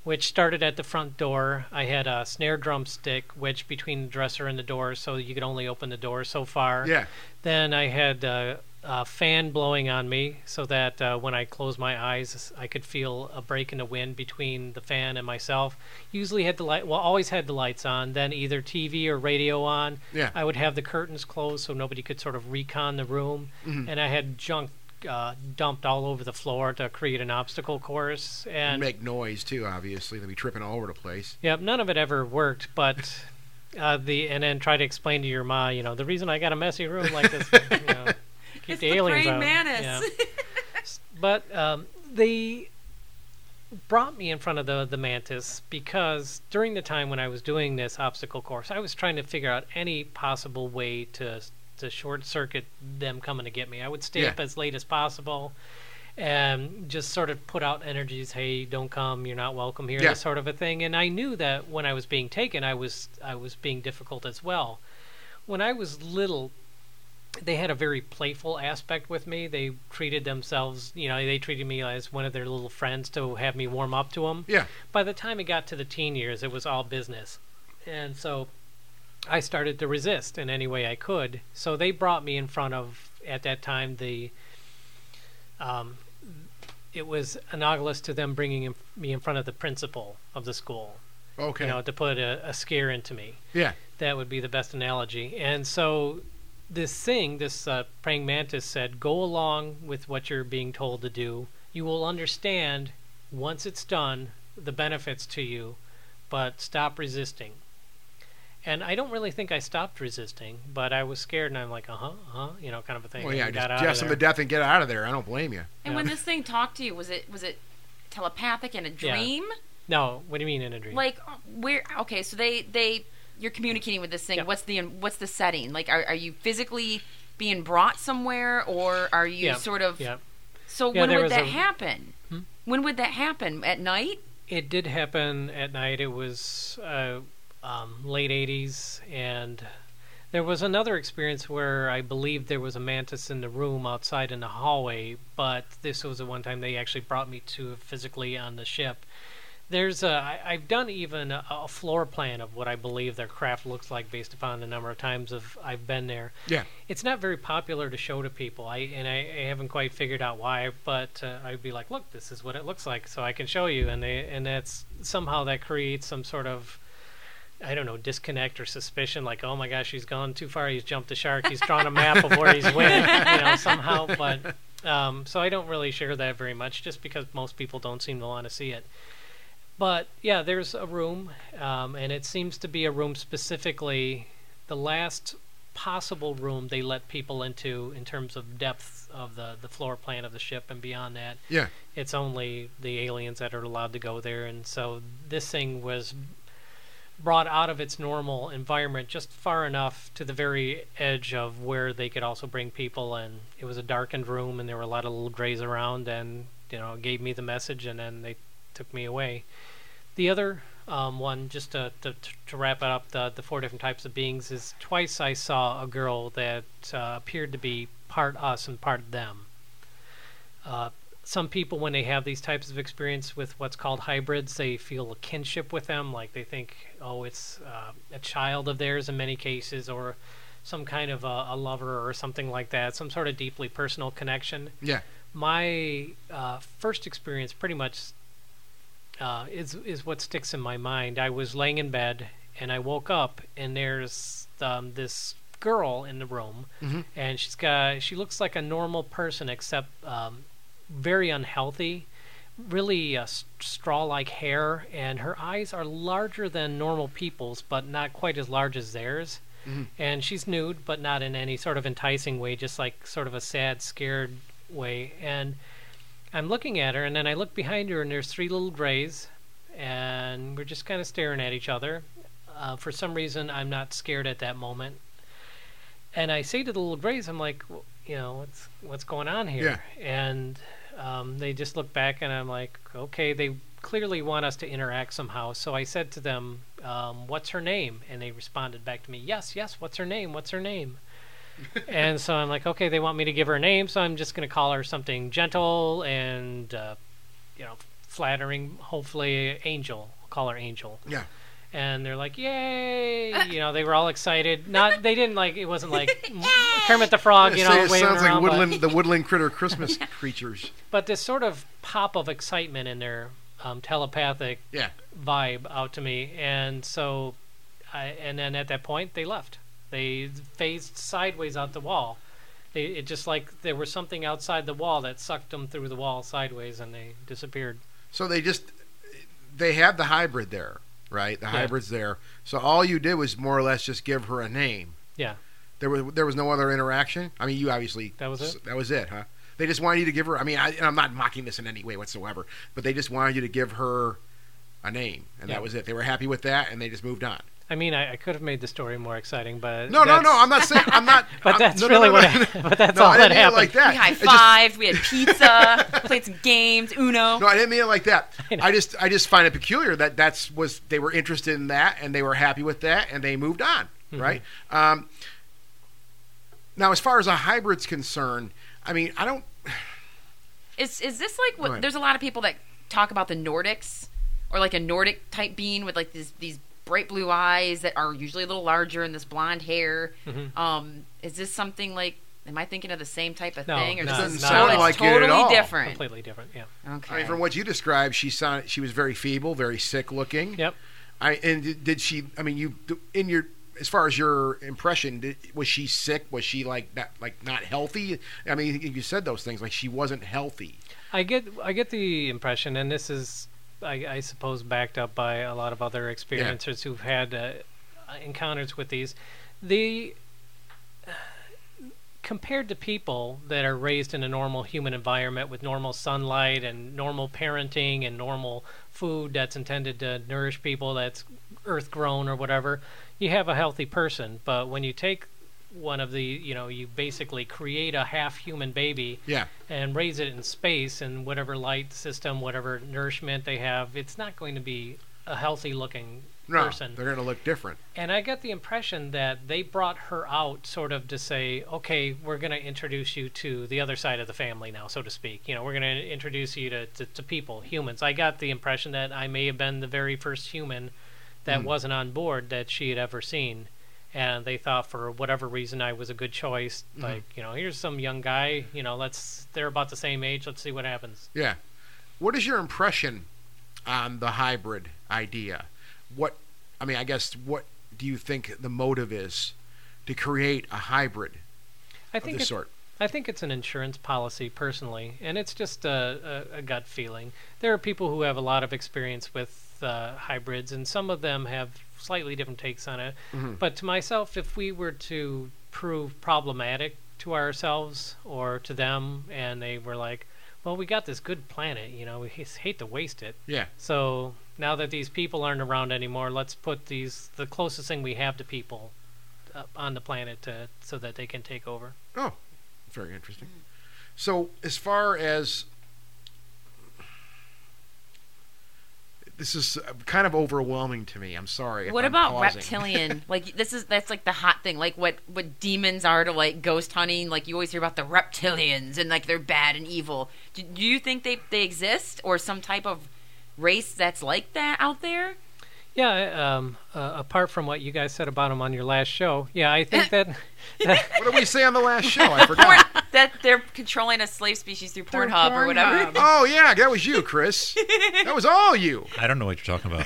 which started at the front door. I had a snare drum stick, which between the dresser and the door, so you could only open the door so far. Yeah. Then I had uh, a fan blowing on me, so that uh, when I closed my eyes, I could feel a break in the wind between the fan and myself. Usually had the light, well, always had the lights on. Then either T V or radio on. Yeah. I would have the curtains closed so nobody could sort of recon the room, Mhm. and I had junk uh, dumped all over the floor to create an obstacle course. And make noise too. Obviously, they'll be tripping all over the place. yep, none of it ever worked, but uh, the and then try to explain to your ma, you know, the reason I got a messy room like this, you know, keep It's the the aliens praying out. mantis. Yeah. S- But um, they brought me in front of the the mantis because during the time when I was doing this obstacle course, I was trying to figure out any possible way to to short circuit them coming to get me. I would stay Yeah. up as late as possible and just sort of put out energies, hey, don't come, you're not welcome here, Yeah. this sort of a thing. And I knew that when I was being taken, I was I was being difficult as well. When I was little, they had a very playful aspect with me. They treated themselves, you know, they treated me as one of their little friends to have me warm up to them. Yeah. By the time it got to the teen years, it was all business. And so I started to resist in any way I could. So they brought me in front of, at that time, the, um, it was analogous to them bringing in, me in front of the principal of the school, Okay. you know, to put a, a scare into me. Yeah. That would be the best analogy. And so this thing, this uh, praying mantis said, go along with what you're being told to do. You will understand once it's done the benefits to you, but stop resisting. And I don't really think I stopped resisting, but I was scared, and I'm like, uh-huh, uh-huh, you know, kind of a thing. Well, yeah, and just got out of jest them to there. death and get out of there. I don't blame you. And Yeah. when this thing talked to you, was it was it telepathic in a Yeah. dream? No, what do you mean in a dream? Like where? Okay, so they they you're communicating with this thing. Yep. What's the what's the setting? Like, are are you physically being brought somewhere, or are you Yeah, sort of? yeah. So Yeah, when there would was that a- happen? Hmm? When would that happen? At night? It did happen at night. It was uh, um, late eighties, and there was another experience where I believe there was a mantis in the room outside in the hallway, but this was the one time they actually brought me to it physically on the ship. There's a, I, I've done even a, a floor plan of what I believe their craft looks like based upon the number of times of I've been there. Yeah. It's not very popular to show to people. I and I, I haven't quite figured out why, but uh, I'd be like, look, this is what it looks like, so I can show you, and they and that's somehow that creates some sort of, I don't know, disconnect or suspicion, like, oh my gosh, he's gone too far, he's jumped the shark, he's drawn a map of where he's went, you know, somehow. But um, so I don't really share that very much, just because most people don't seem to want to see it. But yeah, there's a room, um, and it seems to be a room specifically, the last possible room they let people into in terms of depth of the, the floor plan of the ship, and beyond that, Yeah. it's only the aliens that are allowed to go there. And so this thing was brought out of its normal environment just far enough to the very edge of where they could also bring people, and it was a darkened room, and there were a lot of little grays around, and you know, it gave me the message, and then they took me away. The other um, one, just to, to to wrap it up, the the four different types of beings, is twice I saw a girl that uh, appeared to be part us and part them. Uh, some people, when they have these types of experience with what's called hybrids, they feel a kinship with them, like they think, oh, it's uh, a child of theirs in many cases, or some kind of a, a lover or something like that, some sort of deeply personal connection. Yeah. My uh, first experience pretty much uh, is is what sticks in my mind. I was laying in bed, and I woke up, and there's um, this girl in the room, Mhm. and she's got she looks like a normal person, except um, very unhealthy, really uh, s- straw-like hair, and her eyes are larger than normal people's, but not quite as large as theirs. Mhm. And she's nude, but not in any sort of enticing way, just like sort of a sad, scared way. And I'm looking at her, and then I look behind her, and there's three little grays, and we're just kind of staring at each other. Uh, for some reason, I'm not scared at that moment. And I say to the little grays, I'm like, "Well, you know, what's what's going on here?" And um, they just look back, and I'm like, okay, they clearly want us to interact somehow. So I said to them, um, what's her name? And they responded back to me, yes, yes, what's her name? What's her name? And so I'm like, okay, they want me to give her a name, so I'm just going to call her something gentle and, uh, you know, flattering, hopefully, Angel. I'll call her Angel. Yeah. And they're like, "Yay!" You know, they were all excited. Not, they didn't like. It wasn't like Kermit the Frog, you Say know, it waving sounds like around, woodland, but, the woodland critter Christmas creatures. but this sort of pop of excitement in their um, telepathic Yeah. vibe out to me, and so, I, and then at that point they left. They phased sideways out the wall. They, it just like there was something outside the wall that sucked them through the wall sideways, and they disappeared. So they just they had the hybrid there, right? The Yeah. hybrid's there. So all you did was more or less just give her a name. Yeah, There was there was no other interaction. I mean, you obviously That was it? That was it, huh? They just wanted you to give her. I mean, I, and I'm not mocking this in any way whatsoever, but they just wanted you to give her a name, and Yeah. that was it. They were happy with that, and they just moved on. I mean, I, I could have made the story more exciting, but No, no, that's- no. I'm not saying. I'm not. But I'm- that's no, really no, no, what. no. happened. But that's No, all I that didn't mean it happened. like that. We high It just- fived. We had pizza. Played some games. Uno. No, I didn't mean it like that. I know. I just I just find it peculiar that that's was they were interested in that and they were happy with that and they moved on, Mhm. right? Um, now, as far as a hybrid's concerned, I mean, I don't. Is is this like what? Right. There's a lot of people that talk about the Nordics, or like a Nordic type being with like these these bright blue eyes that are usually a little larger and this blonde hair. Mhm. Um, is this something like? Am I thinking of the same type of No, thing, or no, this Doesn't is no. sound it's like it at totally all. different? Completely different. Yeah. Okay. I mean, from what you described, she sounded she was very feeble, very sick looking. Yep. I and did, did she? I mean, you in your as far as your impression, did, was she sick? Was she like not like not healthy? I mean, you said those things like she wasn't healthy. I get I get the impression, and this is, I, I suppose, backed up by a lot of other experiencers who've had uh, encounters with these. The compared to people that are raised in a normal human environment with normal sunlight and normal parenting and normal food that's intended to nourish people, that's earth grown or whatever, you have a healthy person. But when you take one of the, you know, you basically create a half human baby Yeah. and raise it in space and whatever light system, whatever nourishment they have, it's not going to be a healthy looking No, person. they're going to look different. And I get the impression that they brought her out sort of to say, okay, we're going to introduce you to the other side of the family now, so to speak. You know, we're going to introduce you to, to, to people, humans. I got the impression that I may have been the very first human that Mm. wasn't on board that she had ever seen. And they thought for whatever reason I was a good choice. Mhm. Like, you know, here's some young guy, you know, let's, they're about the same age, let's see what happens. Yeah. What is your impression on the hybrid idea? What, I mean, I guess, what do you think the motive is to create a hybrid I of think this it, sort? I think it's an insurance policy personally, and it's just a, a, a gut feeling. There are people who have a lot of experience with uh, hybrids, and some of them have slightly different takes on it. Mhm. But to myself, if we were to prove problematic to ourselves or to them, and they were like, well, we got this good planet, you know, we h- hate to waste it. Yeah. So now that these people aren't around anymore, let's put these the closest thing we have to people uh, on the planet to, so that they can take over. Oh, very interesting. So, as far as this is uh, kind of overwhelming to me. I'm sorry. if What I'm about pausing. reptilian? Like this is that's like the hot thing. Like what what demons are to like ghost hunting. Like you always hear about the reptilians and like they're bad and evil. Do, do you think they they exist or some type of race that's like that out there? Yeah, um, uh, apart from what you guys said about them on your last show, yeah, I think that, that What did we say on the last show? I forgot. That they're controlling a slave species through Through Pornhub or whatever. Pornhub. Oh yeah, that was you, Chris. That was all you. I don't know what you're talking about.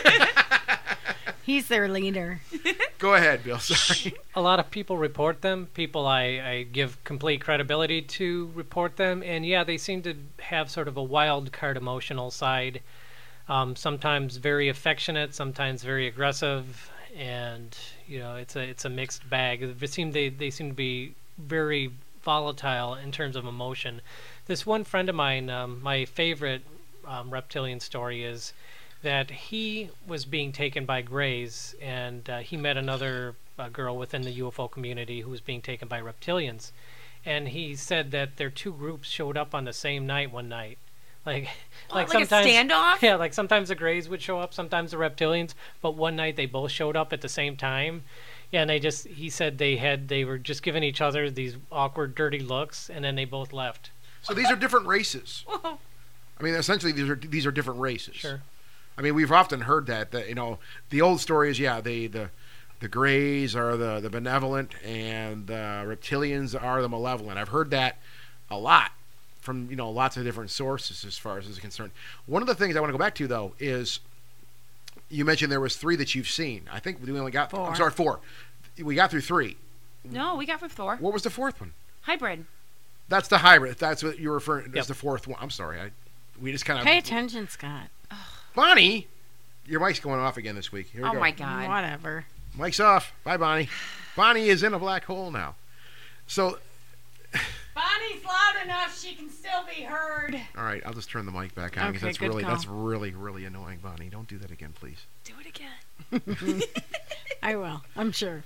He's their leader. Go ahead, Bill. Sorry. a lot of people report them. People I, I give complete credibility to report them, and yeah, they seem to have sort of a wild card emotional side. Um, sometimes very affectionate, sometimes very aggressive, and you know it's a it's a mixed bag. They seem they, they seem to be very volatile in terms of emotion. This one friend of mine, um, my favorite um, reptilian story is that he was being taken by Greys, and uh, he met another uh, girl within the U F O community who was being taken by reptilians, and he said that their two groups showed up on the same night one night. Like, like, like a sometimes, standoff? Yeah, like sometimes the Greys would show up, sometimes the reptilians, but one night they both showed up at the same time. Yeah, and they just, he said they had, they were just giving each other these awkward, dirty looks, and then they both left. So these are different races. Whoa. I I mean, essentially, these are these are different races. Sure. I mean, we've often heard that that you know the old story is yeah they the the Greys are the the benevolent and the reptilians are the malevolent. I've heard that a lot from you know lots of different sources as far as this is concerned. One of the things I want to go back to though is you mentioned there was three that you've seen. I think we only got Four. I'm sorry four. We got through three. No, we got for four. What was the fourth one? Hybrid. That's the hybrid. That's what you're referring. That's Yep. the fourth one. I'm sorry. I we just kind of Pay attention, Scott. Bonnie, your mic's going off again this week. Here we Oh go. my god. Whatever. Mic's off. Bye, Bonnie. Bonnie is in a black hole now. So, Bonnie's loud enough; she can still be heard. all right, I'll just turn the mic back on because Okay, that's good really call. that's really really annoying, Bonnie. Don't do that again, please. Do it again. I will. I'm sure.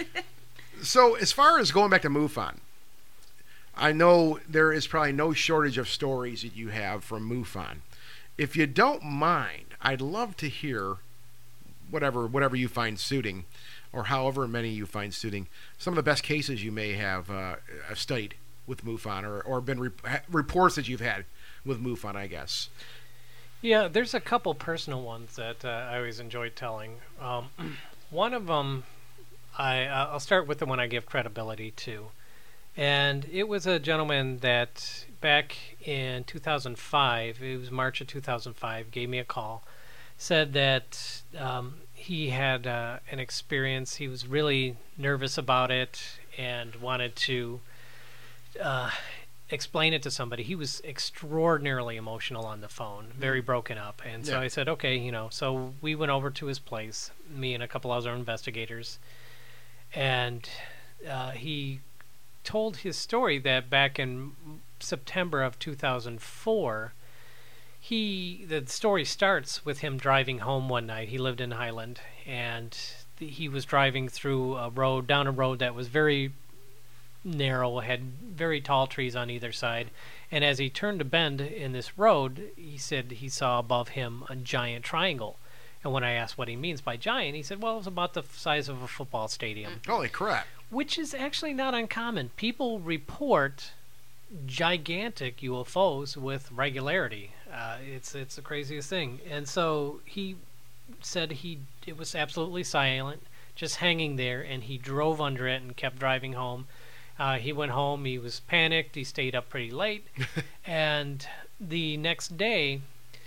So, as far as going back to MUFON, I know there is probably no shortage of stories that you have from MUFON. If you don't mind, I'd love to hear whatever whatever you find suiting, or however many you find suiting, some of the best cases you may have uh, have studied with MUFON, or or been re- ha- reports that you've had with MUFON, I guess. Yeah, there's a couple personal ones that uh, I always enjoyed telling. Um, one of them, I I'll start with the one I give credibility to, and it was a gentleman that back in two thousand five, it was March of two thousand five, gave me a call, said that um, he had uh, an experience. He was really nervous about it and wanted to uh, explain it to somebody. He was extraordinarily emotional on the phone, very broken up. And so Yeah. I said, okay, you know, so we went over to his place, me and a couple other investigators, and uh, he told his story that back in September of two thousand four, he the story starts with him driving home one night. He lived in Highland, and th- he was driving through a road, down a road that was very narrow, had very tall trees on either side. And as he turned a bend in this road, he said he saw above him a giant triangle. And when I asked what he means by giant, he said, well, it was about the f- size of a football stadium. Holy crap! Which is actually not uncommon. People report gigantic U F Os with regularity. Uh, it's it's the craziest thing. And so he said he it was absolutely silent, just hanging there, and he drove under it and kept driving home. Uh, he went home. He was panicked. He stayed up pretty late, and the next day,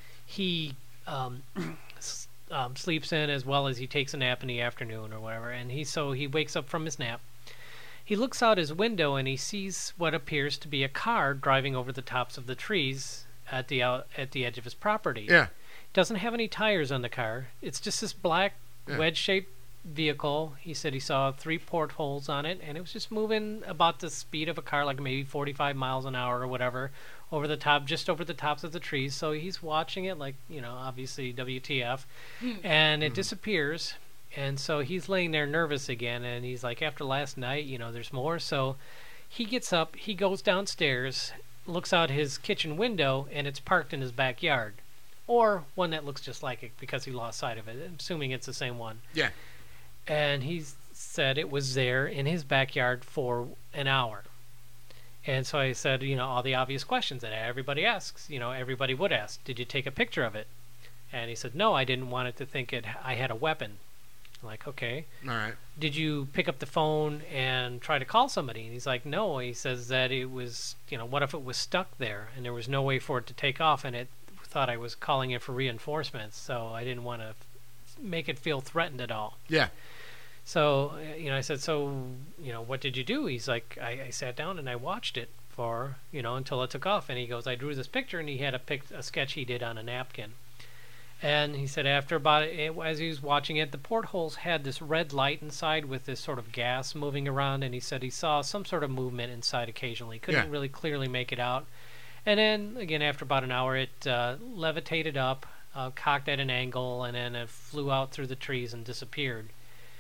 he um, s- um, sleeps in as well as he takes a nap in the afternoon or whatever. And he so he wakes up from his nap. He looks out his window and he sees what appears to be a car driving over the tops of the trees at the out, at the edge of his property. Yeah, Doesn't have any tires on the car. It's just this black Yeah. wedge-shaped vehicle. He said he saw three portholes on it, and it was just moving about the speed of a car, like maybe forty-five miles an hour or whatever, over the top, just over the tops of the trees. So he's watching it, like, you know, obviously W T F, and it disappears. And so he's laying there nervous again, and he's like, after last night, you know, there's more. So he gets up, he goes downstairs, looks out his kitchen window, and it's parked in his backyard. Or one that looks just like it because he lost sight of it. I'm assuming it's the same one. yeah. And he said it was there in his backyard for an hour. And so I said, you know, all the obvious questions that everybody asks, you know, everybody would ask. Did you take a picture of it? And he said, no, I didn't want it to think it I had a weapon. I'm like, okay. All right. Did you pick up the phone and try to call somebody? And he's like, no. He says that it was, you know, what if it was stuck there and there was no way for it to take off, and it thought I was calling it for reinforcements, so I didn't want to make it feel threatened at all. Yeah. So, uh, you know, I said, so, you know, what did you do? He's like, I, I sat down and I watched it for, you know, until it took off. And he goes, I drew this picture, and he had a, pic- a sketch he did on a napkin. And he said after about it, as he was watching it, the portholes had this red light inside with this sort of gas moving around, and he said he saw some sort of movement inside occasionally. Couldn't Yeah. really clearly make it out. And then, again, after about an hour, it uh, levitated up, uh, cocked at an angle, and then it flew out through the trees and disappeared.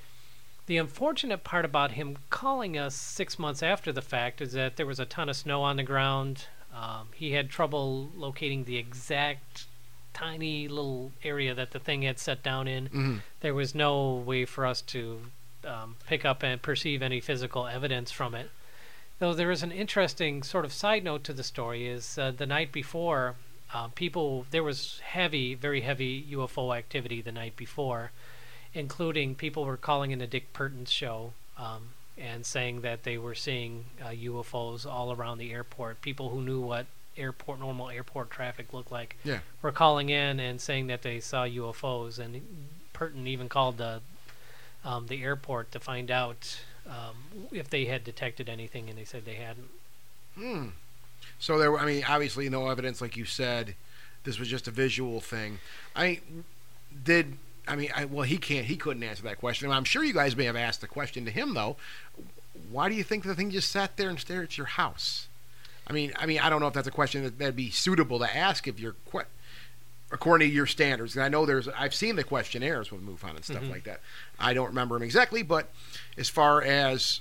The unfortunate part about him calling us six months after the fact is that there was a ton of snow on the ground. Um, he had trouble locating the exact tiny little area that the thing had set down in. Mhm. There was no way for us to um, pick up and perceive any physical evidence from it. Though there is an interesting sort of side note to the story is uh, the night before, Uh, people, there was heavy, very heavy U F O activity the night before, including people were calling in the Dick Pertins show um, and saying that they were seeing uh, U F Os all around the airport. People who knew what airport normal airport traffic looked like Yeah. were calling in and saying that they saw U F Os. And Pertin even called the um, the airport to find out um, if they had detected anything, and they said they hadn't. Hmm. So there, were- I mean, obviously no evidence, like you said. This was just a visual thing. I did. I mean, I, well, he can't. He couldn't answer that question. I'm sure you guys may have asked the question to him, though. Why do you think the thing just sat there and stared at your house? I mean, I mean, I don't know if that's a question that, that'd be suitable to ask if you're que- according to your standards. And I know there's. I've seen the questionnaires with MUFON and stuff Mhm. like that. I don't remember them exactly, but as far as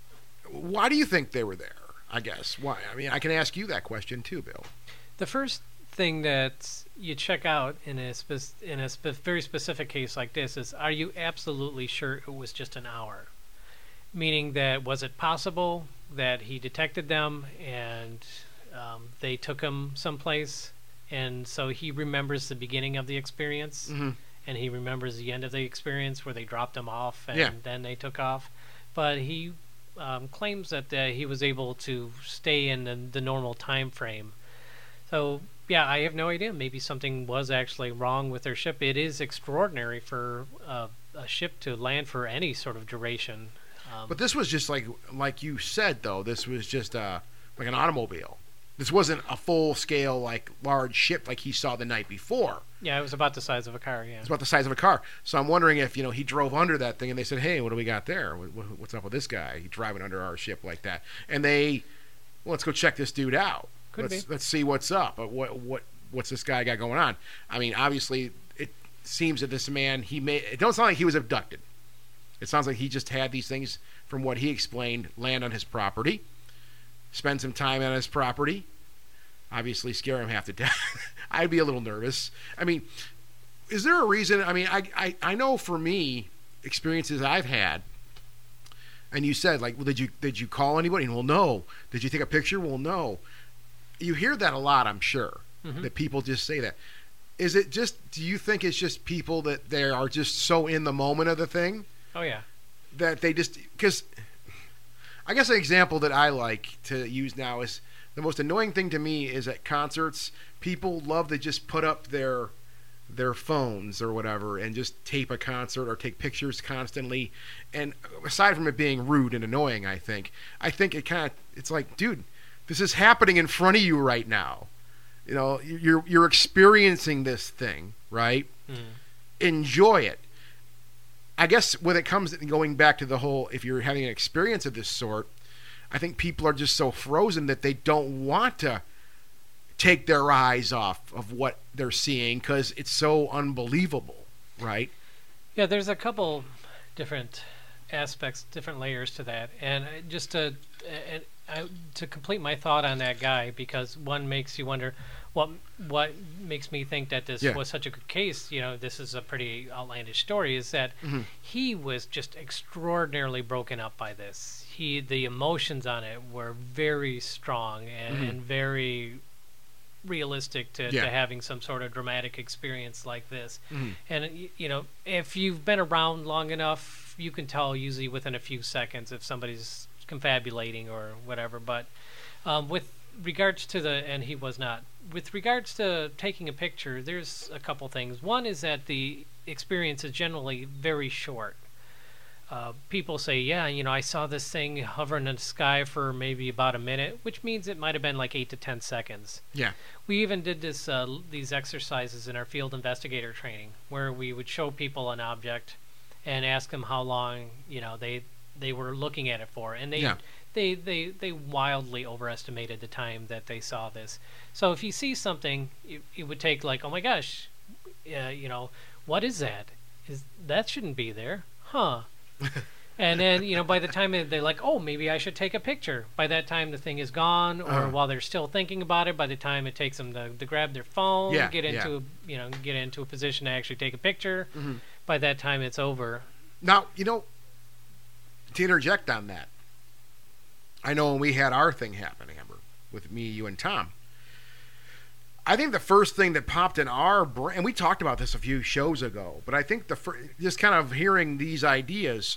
why do you think they were there? I guess why. I mean, I can ask you that question too, Bill. The first thing that you check out in a spec- in a spe- very specific case like this is: are you absolutely sure it was just an hour? Meaning that was it possible that he detected them and um, they took him someplace, and so he remembers the beginning of the experience, Mm-hmm. and he remembers the end of the experience where they dropped him off and Yeah. then they took off. But he um, claims that uh, he was able to stay in the, the normal time frame. So yeah, I have no idea. Maybe something was actually wrong with their ship. It is extraordinary for uh, a ship to land for any sort of duration. Um, But this was just like like you said though. This was just uh, like an automobile. This wasn't a full scale like large ship like he saw the night before. yeah, it was about the size of a car. Yeah. It's about the size of a car. So I'm wondering if you know he drove under that thing and they said, "Hey, what do we got there? What, what- what's up with this guy? He's driving under our ship like that." And they, well, let's go check this dude out. Could let's be. let's see what's up. Uh, What what what's this guy got going on? I mean, obviously, it seems that this man he may. It don't sound like he was abducted. It sounds like he just had these things, from what he explained, land on his property, spend some time on his property, obviously scare him half to death. I'd be a little nervous. I mean, is there a reason? I mean, I, I, I know for me, experiences I've had, and you said, like, well, did you did you call anybody? Well, no. Did you take a picture? Well, no. You hear that a lot, I'm sure, Mhm. that people just say that. Is it just, do you think it's just people that they are just so in the moment of the thing Oh yeah. that they just, because I guess an example that I like to use now is the most annoying thing to me is at concerts, people love to just put up their their phones or whatever and just tape a concert or take pictures constantly. And aside from it being rude and annoying, I think, I think it kind of, it's like, dude, this is happening in front of you right now. You know, you're you're experiencing this thing, right? Mhm. Enjoy it. I guess when it comes to going back to the whole, if you're having an experience of this sort, I think people are just so frozen that they don't want to take their eyes off of what they're seeing because it's so unbelievable, right? Yeah, there's a couple different aspects, different layers to that, and I- just to and I, to complete my thought on that guy, because one makes you wonder what what makes me think that this Yeah. was such a good case. You know, this is a pretty outlandish story. Is that Mhm. he was just extraordinarily broken up by this. He the emotions on it were very strong and, Mhm. and very realistic to, Yeah. to having some sort of dramatic experience like this. Mhm. And y- you know, if you've been around long enough, you can tell usually within a few seconds if somebody's confabulating or whatever. But um, with regards to the, and he was not. With regards to taking a picture, there's a couple things. One is that the experience is generally very short. Uh, people say, yeah, you know, I saw this thing hovering in the sky for maybe about a minute, which means it might have been like eight to ten seconds. Yeah. We even did this uh, l- these exercises in our field investigator training, where we would show people an object and ask them how long, you know, they they were looking at it for, and they Yeah. they, they they wildly overestimated the time that they saw this. So if you see something, it, it would take like, oh my gosh, uh, you know, what is that? Is that shouldn't be there, huh? And then, you know, by the time it- they're like, oh, maybe I should take a picture. By that time, the thing is gone, or Uh-huh. while they're still thinking about it, by the time it takes them to, to grab their phone, Yeah, get yeah. into, a, you know, get into a position to actually take a picture. Mhm. By that time, it's over. Now, you know, to interject on that, I know when we had our thing happen, Amber, with me, you, and Tom, I think the first thing that popped in our brain, and we talked about this a few shows ago, but I think the fir- just kind of hearing these ideas,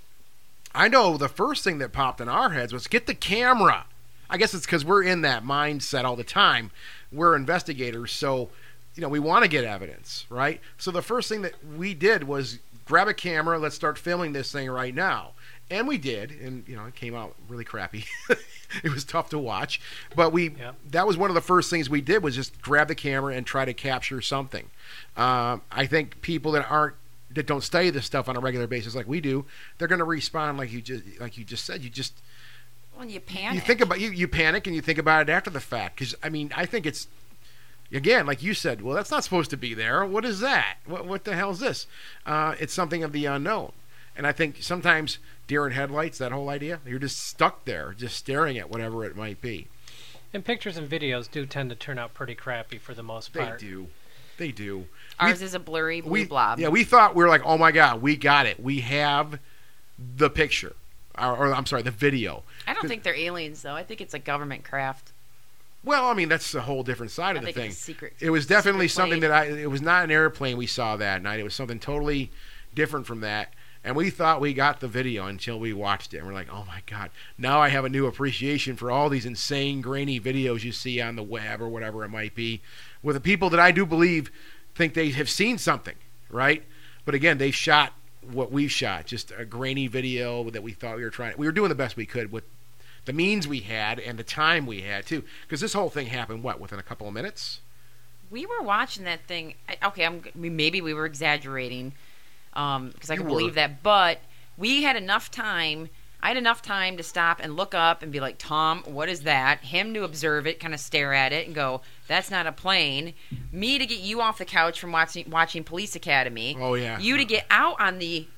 I know the first thing that popped in our heads was get the camera. I guess it's because we're in that mindset all the time. We're investigators, so you know we want to get evidence, right? So the first thing that we did was grab a camera. Let's start filming this thing right now, and we did, and you know it came out really crappy. It was tough to watch, but we Yep. that was one of the first things we did was just grab the camera and try to capture something. Um, I think people that aren't that don't study this stuff on a regular basis like we do, they're going to respond like you just like you just said. You just When you panic. you think about you you panic and you think about it after the fact because I mean I think it's again like you said. Well, that's not supposed to be there. What is that? What what the hell is this? Uh, it's something of the unknown, and I think sometimes deer in headlights. That whole idea. You're just stuck there, just staring at whatever it might be. And pictures and videos do tend to turn out pretty crappy for the most They part. do. They do. Ours we, is a blurry blue we, blob. Yeah, we thought we were like, oh my god, we got it. We have the picture, or, or I'm sorry, the video. I don't think they're aliens, though. I think it's a government craft. Well, I mean that's a whole different side I of the think thing. it's a secret. It was definitely secret something plane. that I. It was not an airplane we saw that night. It was something totally different from that. And we thought we got the video until we watched it. And we're like, oh my god! Now I have a new appreciation for all these insane, grainy videos you see on the web or whatever it might be, with the people that I do believe think they have seen something, right? But again, they shot what we shot, just a grainy video that we thought we were trying. We were doing the best we could with the means we had and the time we had too, because this whole thing happened what within a couple of minutes. We were watching that thing. I- Okay, I'm, maybe we were exaggerating because I You can were. believe that. But we had enough time. I had enough time to stop and look up and be like, Tom, what is that? Him to observe it, kind of stare at it and go, that's not a plane. Me to get you off the couch from watching watching Police Academy. Oh yeah, You to get out on the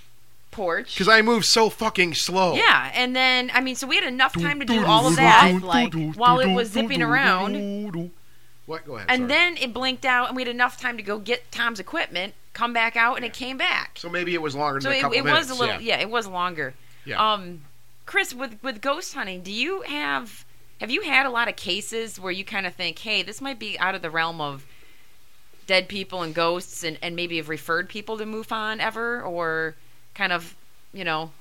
porch. because I move so fucking slow. Yeah, and then, I mean, so we had enough time to do all of that like, while it was zipping around. What? Go ahead. And sorry. then it blinked out, and we had enough time to go get Tom's equipment, come back out, and it came back. So maybe it was longer than So a it, couple it minutes. was a little, yeah. yeah. it was longer. Yeah. Um, Chris, with with ghost hunting, do you have have you had a lot of cases where you kind of think, hey, this might be out of the realm of dead people and ghosts, and, and maybe have referred people to MUFON ever, or kind of, you know?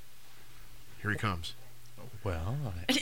Here he comes. Well,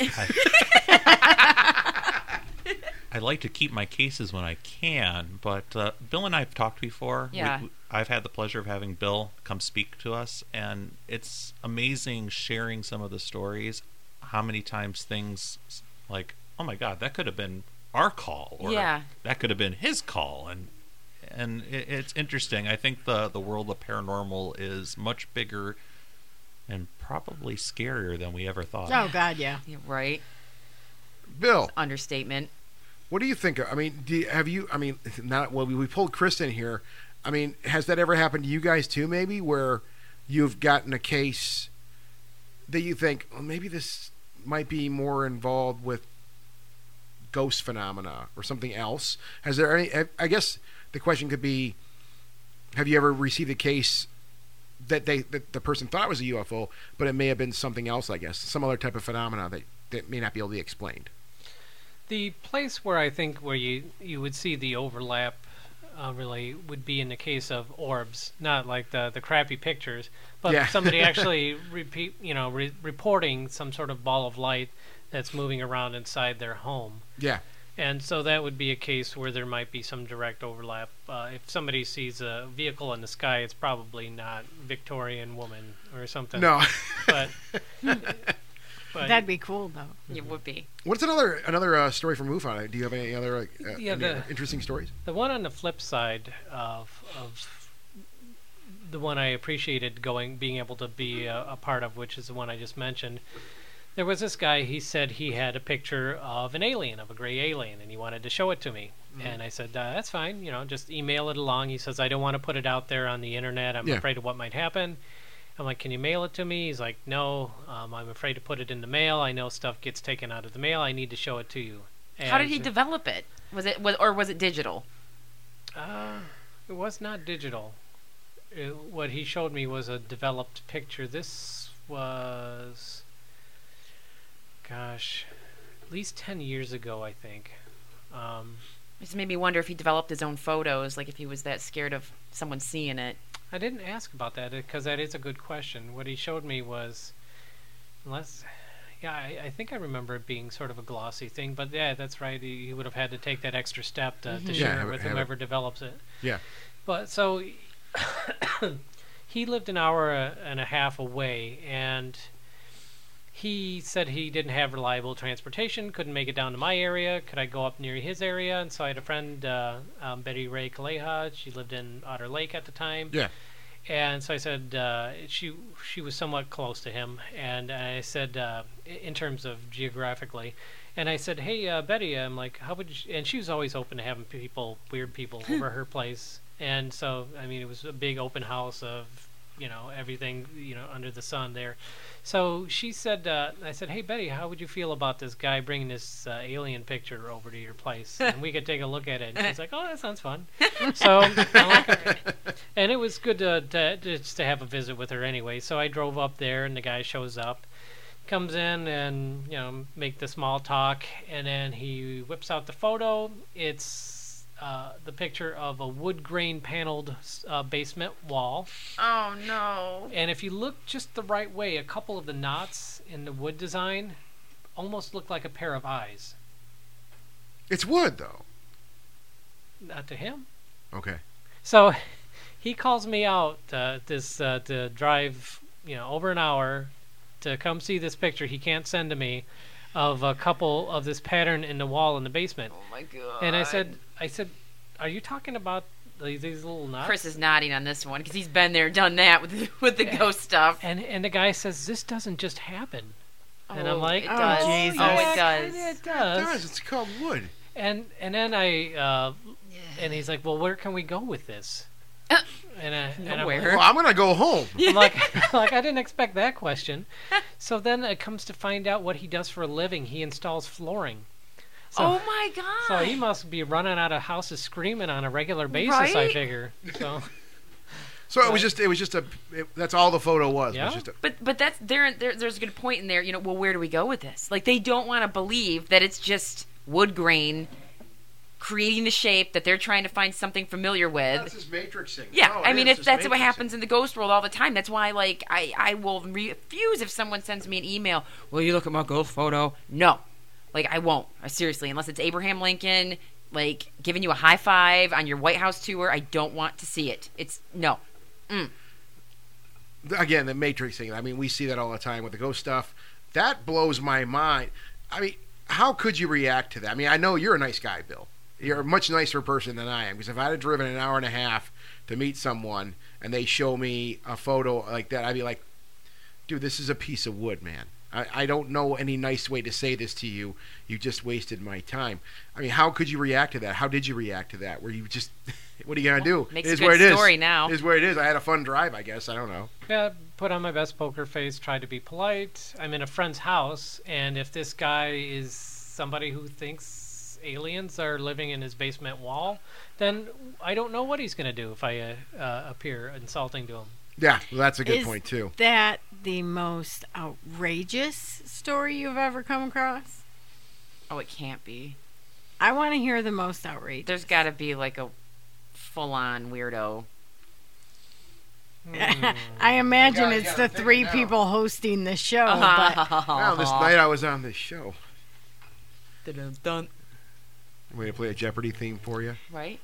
I, I, I like to keep my cases when I can, but uh, Bill and I have talked before. We- Yeah. we- I've had the pleasure of having Bill come speak to us, and it's amazing sharing some of the stories. How many times things like, oh my God, that could have been our call, or Yeah. that could have been his call, and and it, it's interesting. I think the the world of paranormal is much bigger and probably scarier than we ever thought. Oh God, yeah. Yeah, right? Bill, Understatement. what do you think? I mean, do you, have you? I mean, not well. We, we pulled Chris in here. I mean, has that ever happened to you guys too? Maybe where you've gotten a case that you think, well, maybe this might be more involved with ghost phenomena or something else. Has there any? I guess the question could be, have you ever received a case that they that the person thought was a U F O, but it may have been something else? I guess some other type of phenomena that that may not be able to be explained. The place where I think where you you would see the overlap uh, really would be in the case of orbs, not like the the crappy pictures, but Yeah. somebody actually repeat, you know, re- reporting some sort of ball of light that's moving around inside their home. Yeah. And so that would be a case where there might be some direct overlap. Uh, if somebody sees a vehicle in the sky, it's probably not Victorian woman or something. No. But, but That'd be cool though. It would be. What's another anher uh, story from MUFON? Do you have any other like, uh, Yeah, any the- other interesting stories? the one on the flip side of of the one I appreciated going being able to be a, a part of, which is the one I just mentioned. There was this guy, he said he had a picture of an alien, of a gray alien, and he wanted to show it to me. Mm-hmm. And I said, uh, that's fine, you know, just email it along. He says, I don't want to put it out there on the internet. I'm Yeah. afraid of what might happen. I'm like, can you mail it to me? He's like, no, um, I'm afraid to put it in the mail. I know stuff gets taken out of the mail. I need to show it to you. How did he And, develop it? Was it was, or was it digital? Uh, it was not digital. It, what he showed me was a developed picture. This was, gosh, at least ten years ago, I think. Um, It just made me wonder if he developed his own photos, like if he was that scared of someone seeing it. I didn't ask about that because that is a good question. What he showed me was, unless, yeah, I, I think I remember it being sort of a glossy thing. But yeah, that's right. He, he would have had to take that extra step to, Mm-hmm. to Yeah, share have it it- with have it. whomever develops it. Yeah. But so he lived an hour and a half away, and he said he didn't have reliable transportation, couldn't make it down to my area. Could I go up near his area? And so I had a friend, uh, um, Betty Ray Kaleha. She lived in Otter Lake at the time. Yeah. And so I said uh, she she was somewhat close to him, and I said uh, i- in terms of geographically, and I said, hey uh, Betty, I'm like, how would you? And she was always open to having people, weird people, over her place, and so I mean it was a big open house of you know everything you know under the sun there. So she said, uh, I said, hey Betty, how would you feel about this guy bringing this uh, alien picture over to your place, and we could take a look at it? And she's like, oh, that sounds fun. So I'm like, "All right." And it was good to, to just to have a visit with her anyway. So I drove up there, and the guy shows up, comes in, and you know make the small talk, and then he whips out the photo. It's uh, the picture of a wood grain paneled uh, basement wall. Oh no! And if you look just the right way, a couple of the knots in the wood design almost look like a pair of eyes. It's wood, though. Not to him. Okay. So he calls me out uh, this uh, to drive, you know, over an hour to come see this picture he can't send to me of a couple of this pattern in the wall in the basement. Oh my god! And I said, I said, are you talking about these, these little knots? Chris is nodding on this one because he's been there, done that with with the ghost stuff. And and the guy says, this doesn't just happen. And I'm Oh, like, it oh, does. Jesus. Oh, yeah, it does. kinda It It does. does. It's called wood. And and then I uh, and he's like, well, where can we go with this? Uh, and, I, and I'm nowhere. like, Well, I'm gonna go home. I'm like, like I didn't expect that question. So then it comes to find out what he does for a living. He installs flooring. So, oh my god! so he must be running out of houses screaming on a regular basis. I Right? figure. So So it was just. It was just a. It, that's all the photo was. Yeah. was just a, But but that's there, there. There's a good point in there. You know, well, where do we go with this? Like they don't want to believe that it's just wood grain creating the shape that they're trying to find something familiar with. That's just matrixing. Yeah, No, I it mean, is if just that's what matrixing. happens in the ghost world all the time, that's why, like, I, I will refuse if someone sends me an email. Will you look at my ghost photo? No, like I won't. Uh, Seriously, unless it's Abraham Lincoln, like giving you a high five on your White House tour, I don't want to see it. It's no. Mm. Again, the matrixing. I mean, we see that all the time with the ghost stuff. That blows my mind. I mean, how could you react to that? I mean, I know you're a nice guy, Bill. You're a much nicer person than I am. Because if I had driven an hour and a half to meet someone and they show me a photo like that, I'd be like, dude, this is a piece of wood, man. I, I don't know any nice way to say this to you. You just wasted my time. I mean, how could you react to that? How did you react to that? Where you just, what are you going to do? Makes It is a good where it is. story now. It is where it is. I had a fun drive, I guess. I don't know. yeah, put on my best poker face, tried to be polite. I'm in a friend's house, and if this guy is somebody who thinks aliens are living in his basement wall, then I don't know what he's going to do if I uh, uh, appear insulting to him. Yeah, well, that's a good Is point, too. that the most outrageous story you've ever come across? Oh, it can't be. I want to hear the most outrageous. There's got to be like a full-on weirdo. I imagine You gotta- you it's gotta the think three it now. people hosting the show, but Well, this night I was on this show. Dun-dun-dun. I'm going to play a Jeopardy theme for you. Right?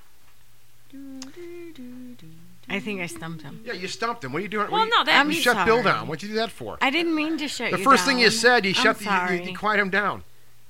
I think I stumped him. Yeah, you stumped him. What are you doing? Well, What are you- no, that I'm You means shut Bill sorry. down. What'd you do that for? I didn't mean to shut The you first down. thing you said, you I'm shut the, you, sorry. you, you quiet him down.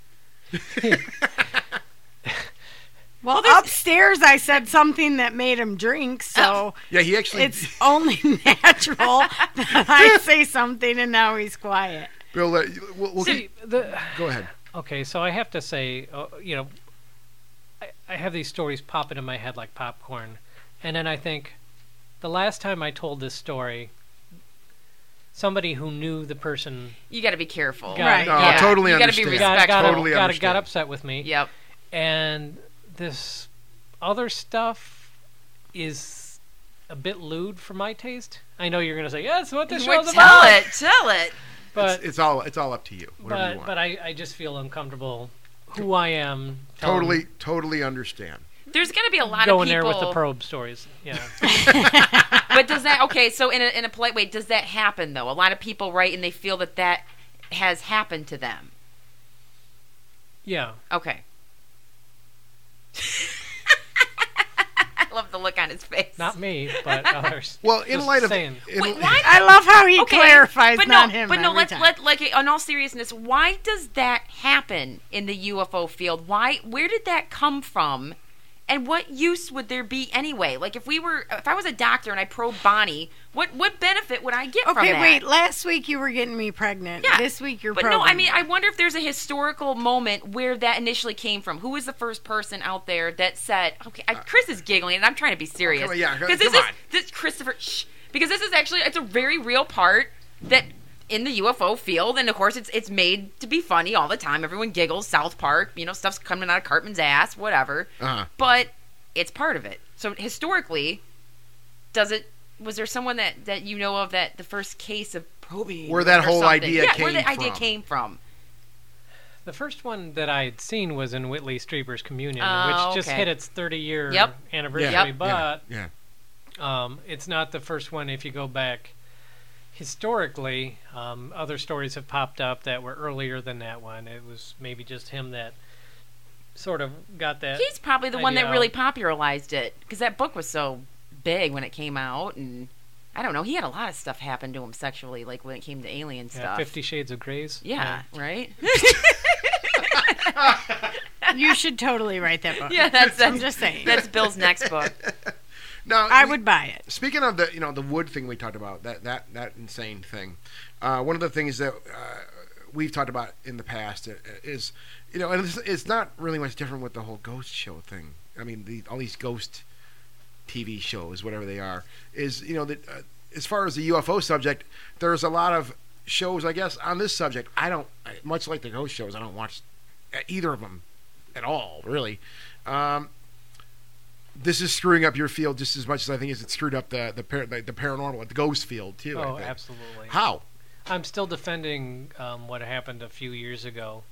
Well, upstairs I said something that made him drink, so Yeah, he actually. it's only natural that I say something and now he's quiet. Bill, uh, we'll, we'll See, the, go ahead. okay, so I have to say, uh, you know, I, I have these stories popping in my head like popcorn, and then I think, the last time I told this story, somebody who knew the person You got to be careful. Got- Right. No, Yeah. totally You got to be understand. got, got, respectful. Totally got, got, understand. upset with me, Yep. and this other stuff is a bit lewd for my taste. I know you're going to say, yeah, that's what this Well, show's tell about. it. Tell it. But it's, it's all it's all up to you. Whatever you but want. but I, I just feel uncomfortable who I am. tell 'em- Totally, totally understand. There's going to be a lot Going of people. there with the probe stories. Yeah. But does that okay? So in a in a polite way, does that happen though? A lot of people write and they feel that that has happened to them. Yeah. Okay. I love the look on his face. Not me, but others. Well, in Just light of saying. in- Wait, why? I love how he Okay, clarifies but not no, him. But no, every let's time. let like in all seriousness, why does that happen in the U F O field? Why? Where did that come from? And what use would there be anyway? Like if we were, if I was a doctor and I probed Bonnie, what what benefit would I get from Okay, that? wait. Last week you were getting me pregnant. Yeah. This week you're But probing no, I mean, me. I wonder if there's a historical moment where that initially came from. Who was the first person out there that said, "Okay"? I, Chris is giggling, and I'm trying to be serious. come on, yeah, because come this on. is this Christopher. Shh, because this is actually it's a very real part that in the U F O field, and of course it's it's made to be funny all the time. Everyone giggles. South Park, you know, stuff's coming out of Cartman's ass, whatever. Uh-huh. But it's part of it. So historically, does it? Was there someone that, that you know of that the first case of probing Where that or whole something? idea yeah, came where the idea from. came from? The first one that I had seen was in Whitley Strieber's Communion, Oh, which just okay. hit its thirty-year Yep. anniversary. yeah, But yeah, um, it's not the first one. If you go back historically, um, other stories have popped up that were earlier than that one. It was maybe just him that sort of got that. He's probably the one that idea really out. popularized it because that book was so big when it came out, and I don't know. He had a lot of stuff happen to him sexually, like when it came to alien yeah, stuff. Fifty Shades of Greys. Yeah, right. You should totally write that book. yeah, that's, that's I'm just saying. That's Bill's next book. Now, I we- would buy it. Speaking of the, you know, the wood thing we talked about, that that that insane thing. Uh, one of the things that uh, we've talked about in the past is, you know, and it's, it's not really much different with the whole ghost show thing. I mean, the, all these ghost T V shows, whatever they are, is, you know, that uh, as far as the U F O subject, there's a lot of shows, I guess, on this subject. I don't, I- much like the ghost shows, I don't watch either of them at all, really. Um, this is screwing up your field just as much as I think as it screwed up the the, par- the, the paranormal, the ghost field too. I Oh, think. absolutely. How? I'm still defending um, what happened a few years ago.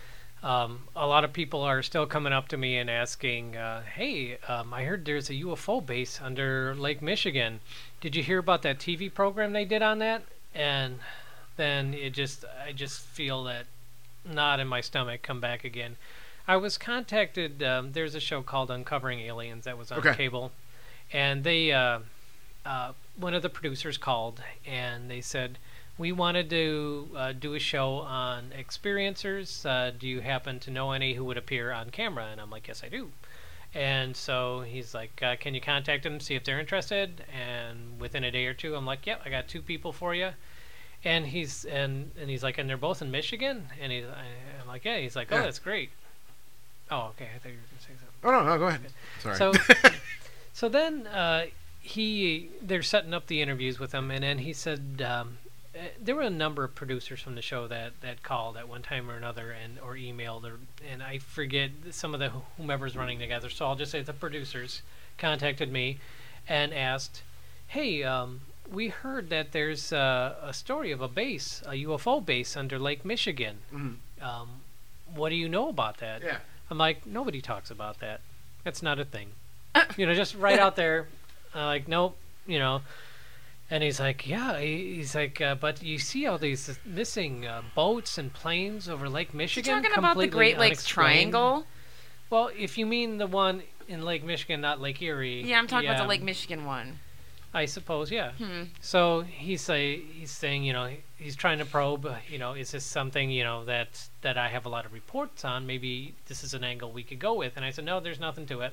Um, a lot of people are still coming up to me and asking, uh, "Hey, um, I heard there's a U F O base under Lake Michigan. Did you hear about that T V program they did on that?" And then it just, I just feel that knot in my stomach come back again. I was contacted. Um, there's a show called Uncovering Aliens that was on Okay. cable, and they, uh, uh, one of the producers called and they said, "We wanted to uh, do a show on experiencers. Uh, do you happen to know any who would appear on camera?" And I'm like, "Yes, I do." And so he's like, uh, "Can you contact them, see if they're interested?" And within a day or two, I'm like, "Yep, I got two people for you." And he's and and he's like, "And they're both in Michigan?" And he's, I, I'm like, "Yeah." He's like, "Oh, Yeah. that's great." Oh, okay. I thought you were going to say something. Oh no, no, go ahead. Sorry. So, so then uh, he they're setting up the interviews with him, and then he said um, uh, there were a number of producers from the show that, that called at one time or another, and or emailed, or and I forget some of the whomever's running together. So I'll just say the producers contacted me and asked, "Hey, um, we heard that there's uh, a story of a base, a U F O base under Lake Michigan. Mhm. Um, what do you know about that?" Yeah. I'm like, "Nobody talks about that. That's not a thing." You know, just right out there. Uh, like, nope, you know. And he's like, "Yeah." he- He's like, uh, "But you see all these missing uh, boats and planes over Lake You Michigan? talking about the completely Great Lakes unexplained?" Triangle? Well, if you mean the one in Lake Michigan, not Lake Erie. Yeah, I'm talking about the Lake Michigan one. I suppose, yeah. Hmm. So he's say he's saying, you know, he's trying to probe. uh, You know, is this something, you know, that that I have a lot of reports on? Maybe this is an angle we could go with. And I said, no, there's nothing to it.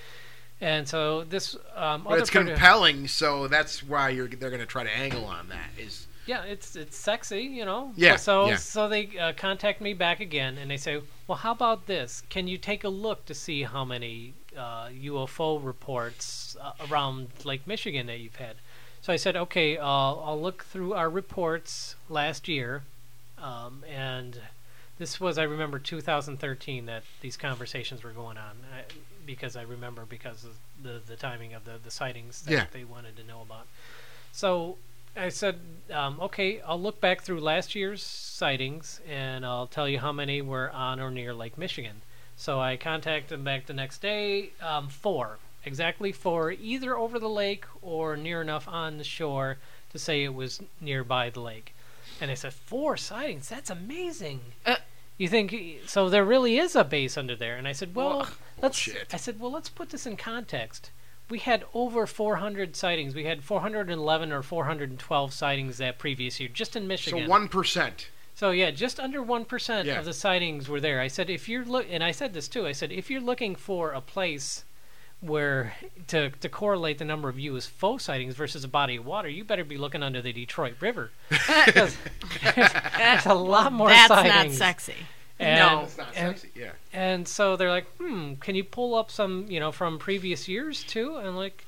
And so this, um, But other it's produ- compelling, so that's why you're they're going to try to angle on that. Is yeah, it's it's sexy, you know. Yeah, So yeah. so they uh, contact me back again, and they say, well, how about this? Can you take a look to see how many uh, U F O reports uh, around Lake Michigan that you've had? So I said, okay, uh, I'll look through our reports last year, um, and this was, I remember, two thousand thirteen that these conversations were going on, I, because I remember because of the the timing of the the sightings that Yeah. they wanted to know about. So I said, um, okay, I'll look back through last year's sightings and I'll tell you how many were on or near Lake Michigan. So I contacted them back the next day, um, four. Exactly four, either over the lake or near enough on the shore to say it was nearby the lake. And they said, four sightings? That's amazing. Uh, You think, so there really is a base under there? And I said, well, Well, let's, bullshit. I said, well, let's put this in context. We had over four hundred sightings. We had four hundred eleven or four hundred twelve sightings that previous year, just in Michigan. So one percent. So yeah, just under one percent Yeah. of the sightings were there. I said, if you're look, and I said this too. I said, if you're looking for a place where to to correlate the number of U S F O sightings versus a body of water, you better be looking under the Detroit River. Because there's, there's a lot more That's sightings. not sexy. And, No. It's not and, sexy. Yeah. and so they're like, hmm, can you pull up some, you know, from previous years too? And I'm like,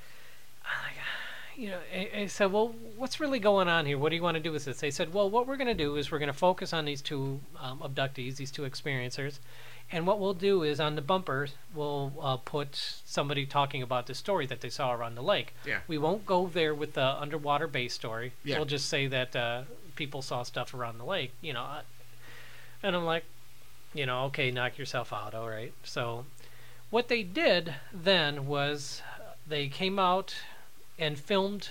you know, I, I said, well, what's really going on here? What do you want to do with this? They said, well, what we're going to do is we're going to focus on these two um, abductees, these two experiencers. And what we'll do is on the bumper, we'll uh, put somebody talking about the story that they saw around the lake. Yeah. We won't go there with the underwater base story. Yeah. We'll just say that uh, people saw stuff around the lake, you know. uh, And I'm like, you know, okay, knock yourself out, all right. So what they did then was they came out and filmed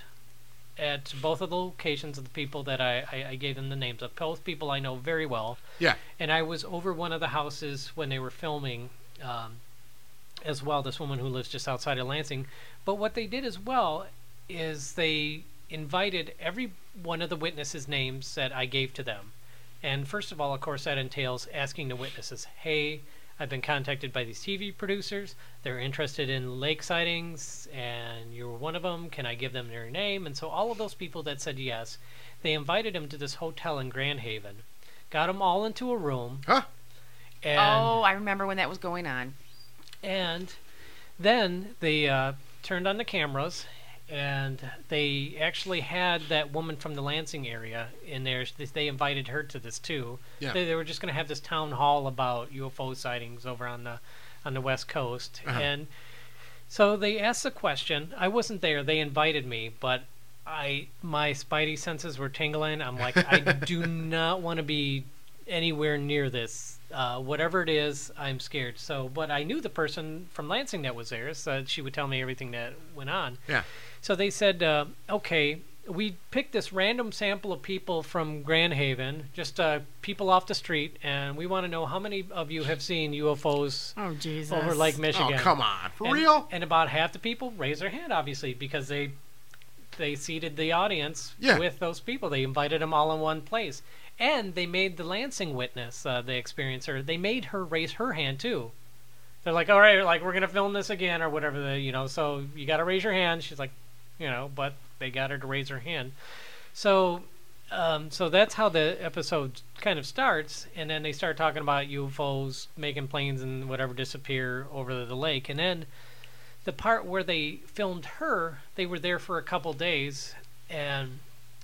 at both of the locations of the people that I, I, I gave them the names of. Both people I know very well. Yeah. And I was over one of the houses when they were filming um, as well, this woman who lives just outside of Lansing. But what they did as well is they invited every one of the witnesses' names that I gave to them. And first of all, of course, that entails asking the witnesses, hey, I've been contacted by these T V producers. They're interested in lake sightings, and you were one of them. Can I give them their name? And so all of those people that said yes, they invited them to this hotel in Grand Haven, got them all into a room. Huh? And, oh, I remember when that was going on. and then they uh, turned on the cameras, and they actually had that woman from the Lansing area in there. They invited her to this too. Yeah. They, they were just going to have this town hall about U F O sightings over on the on the West Coast, Uh-huh. and so they asked the question. I wasn't there. They invited me, but I my spidey senses were tingling. I'm like, I do not want to be anywhere near this. Uh, whatever it is, I'm scared. So, but I knew the person from Lansing that was there, so she would tell me everything that went on. Yeah. So they said, uh, okay, we picked this random sample of people from Grand Haven, just uh, people off the street, and we want to know how many of you have seen U F Os Oh, Jesus. over Lake Michigan. Oh, come on. For and, real? And about half the people raised their hand, obviously, because they they seated the audience Yeah. with those people. They invited them all in one place. And they made the Lansing witness, uh, the experiencer, they made her raise her hand, too. They're like, all right, like, we're going to film this again or whatever, the, you know, so you got to raise your hand. She's like, you know, but they got her to raise her hand. So um, so that's how the episode kind of starts, and then they start talking about U F Os making planes and whatever disappear over the lake. And then the part where they filmed her, they were there for a couple days, and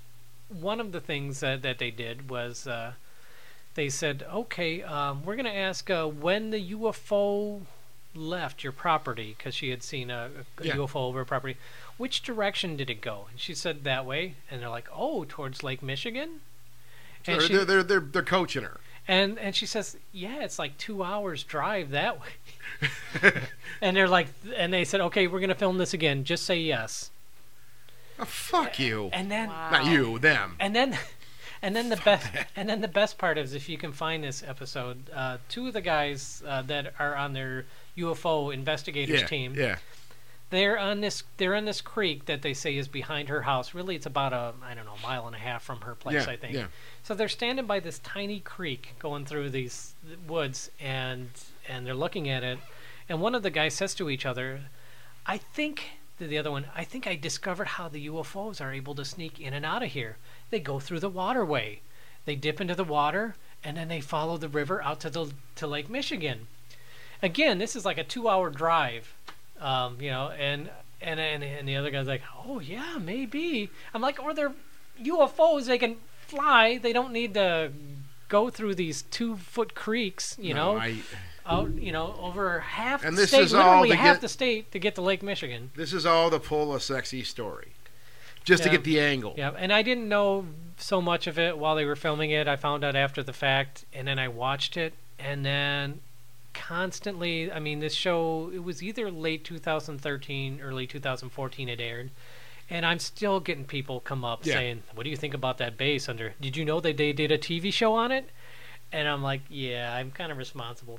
one of the things that, that they did was uh, they said, okay, um, we're going to ask uh, when the U F O left your property, because she had seen a, a Yeah. U F O over her property. Which direction did it go? And she said that way, and they're like, oh, towards Lake Michigan? So And they're, she, they're, they're, they're, they're coaching her. and and she says, yeah, it's like two hours drive that way. And they're like, and they said, okay, we're gonna film this again. Just say yes. Oh, fuck you. And then, Wow. Not you, them. and then, and then the best, and then the best part is if you can find this episode, uh, two of the guys uh, that are on their U F O investigators yeah, team, yeah. they're on this, they're on this creek that they say is behind her house. Really, it's about a, I don't know, mile and a half from her place, Yeah, I think. yeah. So they're standing by this tiny creek going through these woods, and and they're looking at it. And one of the guys says to each other, I think, to the other one, I think I discovered how the U F Os are able to sneak in and out of here. They go through the waterway. They dip into the water, and then they follow the river out to the to Lake Michigan. Again, this is like a two-hour drive, um, you know, and, and and and the other guy's like, oh, yeah, maybe. I'm like, or they're U F Os, they can fly. They don't need to go through these two-foot creeks, you No, know. I, Out, you know, over half And the this state, is all literally to half get- the state to get to Lake Michigan. this is all to pull a sexy story. just to Yeah. get the angle. Yeah, and I didn't know so much of it while they were filming it. I found out after the fact, and then I watched it, and then constantly, I mean, this show, it was either late two thousand thirteen, early two thousand fourteen it aired, and I'm still getting people come up Yeah. saying, what do you think about that bass under? Did you know that they did a T V show on it? And I'm like, yeah, I'm kind of responsible.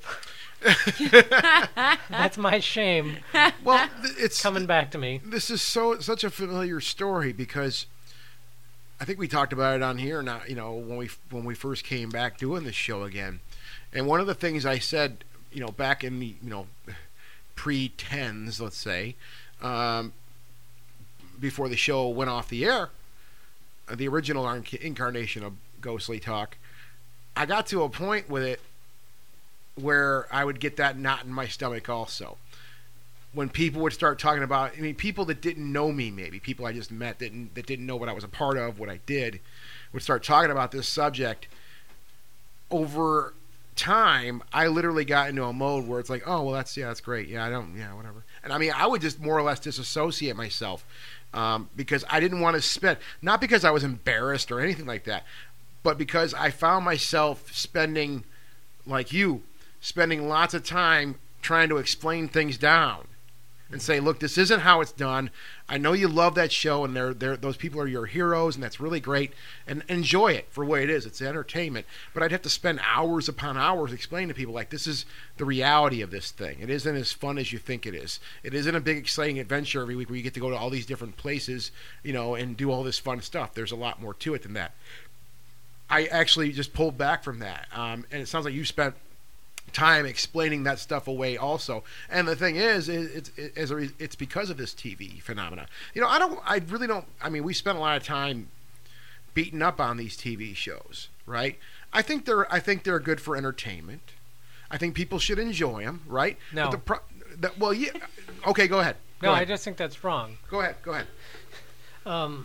That's my shame Well, th- it's coming back to me. This is so such a familiar story because I think we talked about it on here. Now, you know, when we when we first came back doing this show again, and one of the things I said, you know, back in the you know pre tens, let's say, um, before the show went off the air, uh, the original inc- incarnation of Ghostly Talk, I got to a point with it where I would get that knot in my stomach also. When people would start talking about, I mean, people that didn't know me, maybe people I just met didn't that didn't know what I was a part of, what I did, would start talking about this subject. Over time, I literally got into a mode where it's like, oh, well, that's yeah, that's great, yeah, I don't, yeah, whatever. And I mean, I would just more or less disassociate myself um, because I didn't want to spend, not because I was embarrassed or anything like that, but because I found myself spending, like you, spending lots of time trying to explain things down and say, look, this isn't how it's done. I know you love that show, and they're, they're, those people are your heroes, and that's really great. And enjoy it for what it is. It's entertainment. But I'd have to spend hours upon hours explaining to people, like, this is the reality of this thing. It isn't as fun as you think it is. It isn't a big, exciting adventure every week where you get to go to all these different places, you know, and do all this fun stuff. There's a lot more to it than that. I actually just pulled back from that. Um, and it sounds like you spent time explaining that stuff away also. And the thing is, it's it's it's because of this T V phenomena. You know, I don't I really don't I mean, we spent a lot of time beating up on these T V shows, right? I think they're I think they're good for entertainment. I think people should enjoy them, right? No. But the pro, the, well, yeah. Okay, go ahead. Go No, ahead. I just think that's wrong. Go ahead. Go ahead. Um,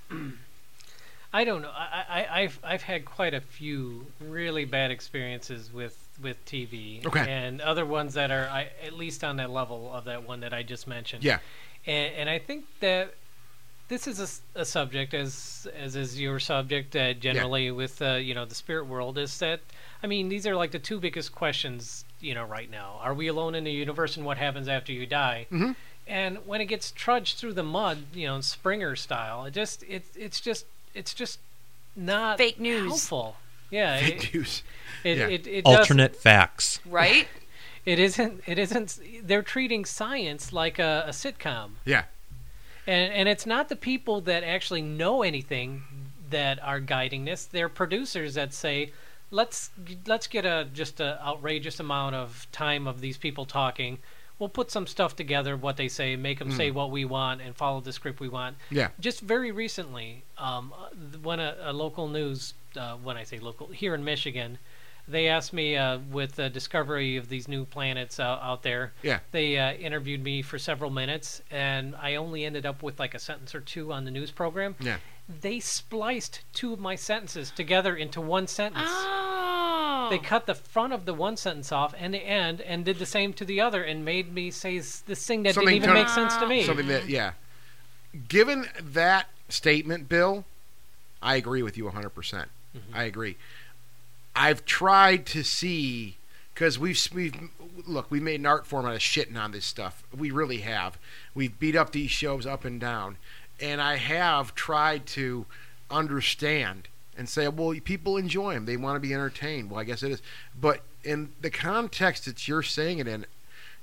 I don't know. I, I, I've I've had quite a few really bad experiences with, with T V, Okay. and other ones that are I, at least on that level of that one that I just mentioned. Yeah. And, and I think that this is a s- a, subject, as as is your subject uh, generally with uh, you know the spirit world, is that I mean these are like the two biggest questions you know right now. Are we alone in the universe, and what happens after you die? Mm-hmm. And when it gets trudged through the mud, you know, Springer style, it just it it's just it's just not Fake news. helpful. Yeah, Fake it, news. it, Yeah. it, it does- Alternate facts. Right? it isn't. It isn't. They're treating science like a, a sitcom, Yeah. and and it's not the people that actually know anything that are guiding this. They're producers that say, let's let's get a just a outrageous amount of time of these people talking. We'll put some stuff together, what they say, make them say what we want, and follow the script we want. Yeah. Just very recently, um, when a, a local news, uh, when I say local, here in Michigan, they asked me uh, with the discovery of these new planets uh, out there. Yeah. They uh, interviewed me for several minutes, and I only ended up with like a sentence or two on the news program. Yeah. They spliced two of my sentences together into one sentence. Oh. They cut the front of the one sentence off and the end, and did the same to the other, and made me say s- this thing that Something didn't even ton- make sense to me. Something that, yeah. Given that statement, Bill, I agree with you one hundred percent. I agree. I've tried to see, because we've, we've, look, we made an art form out of shitting on this stuff. We really have. We've beat up these shows up and down. And I have tried to understand and say, well, people enjoy them. They want to be entertained. Well, I guess it is. But in the context that you're saying it in,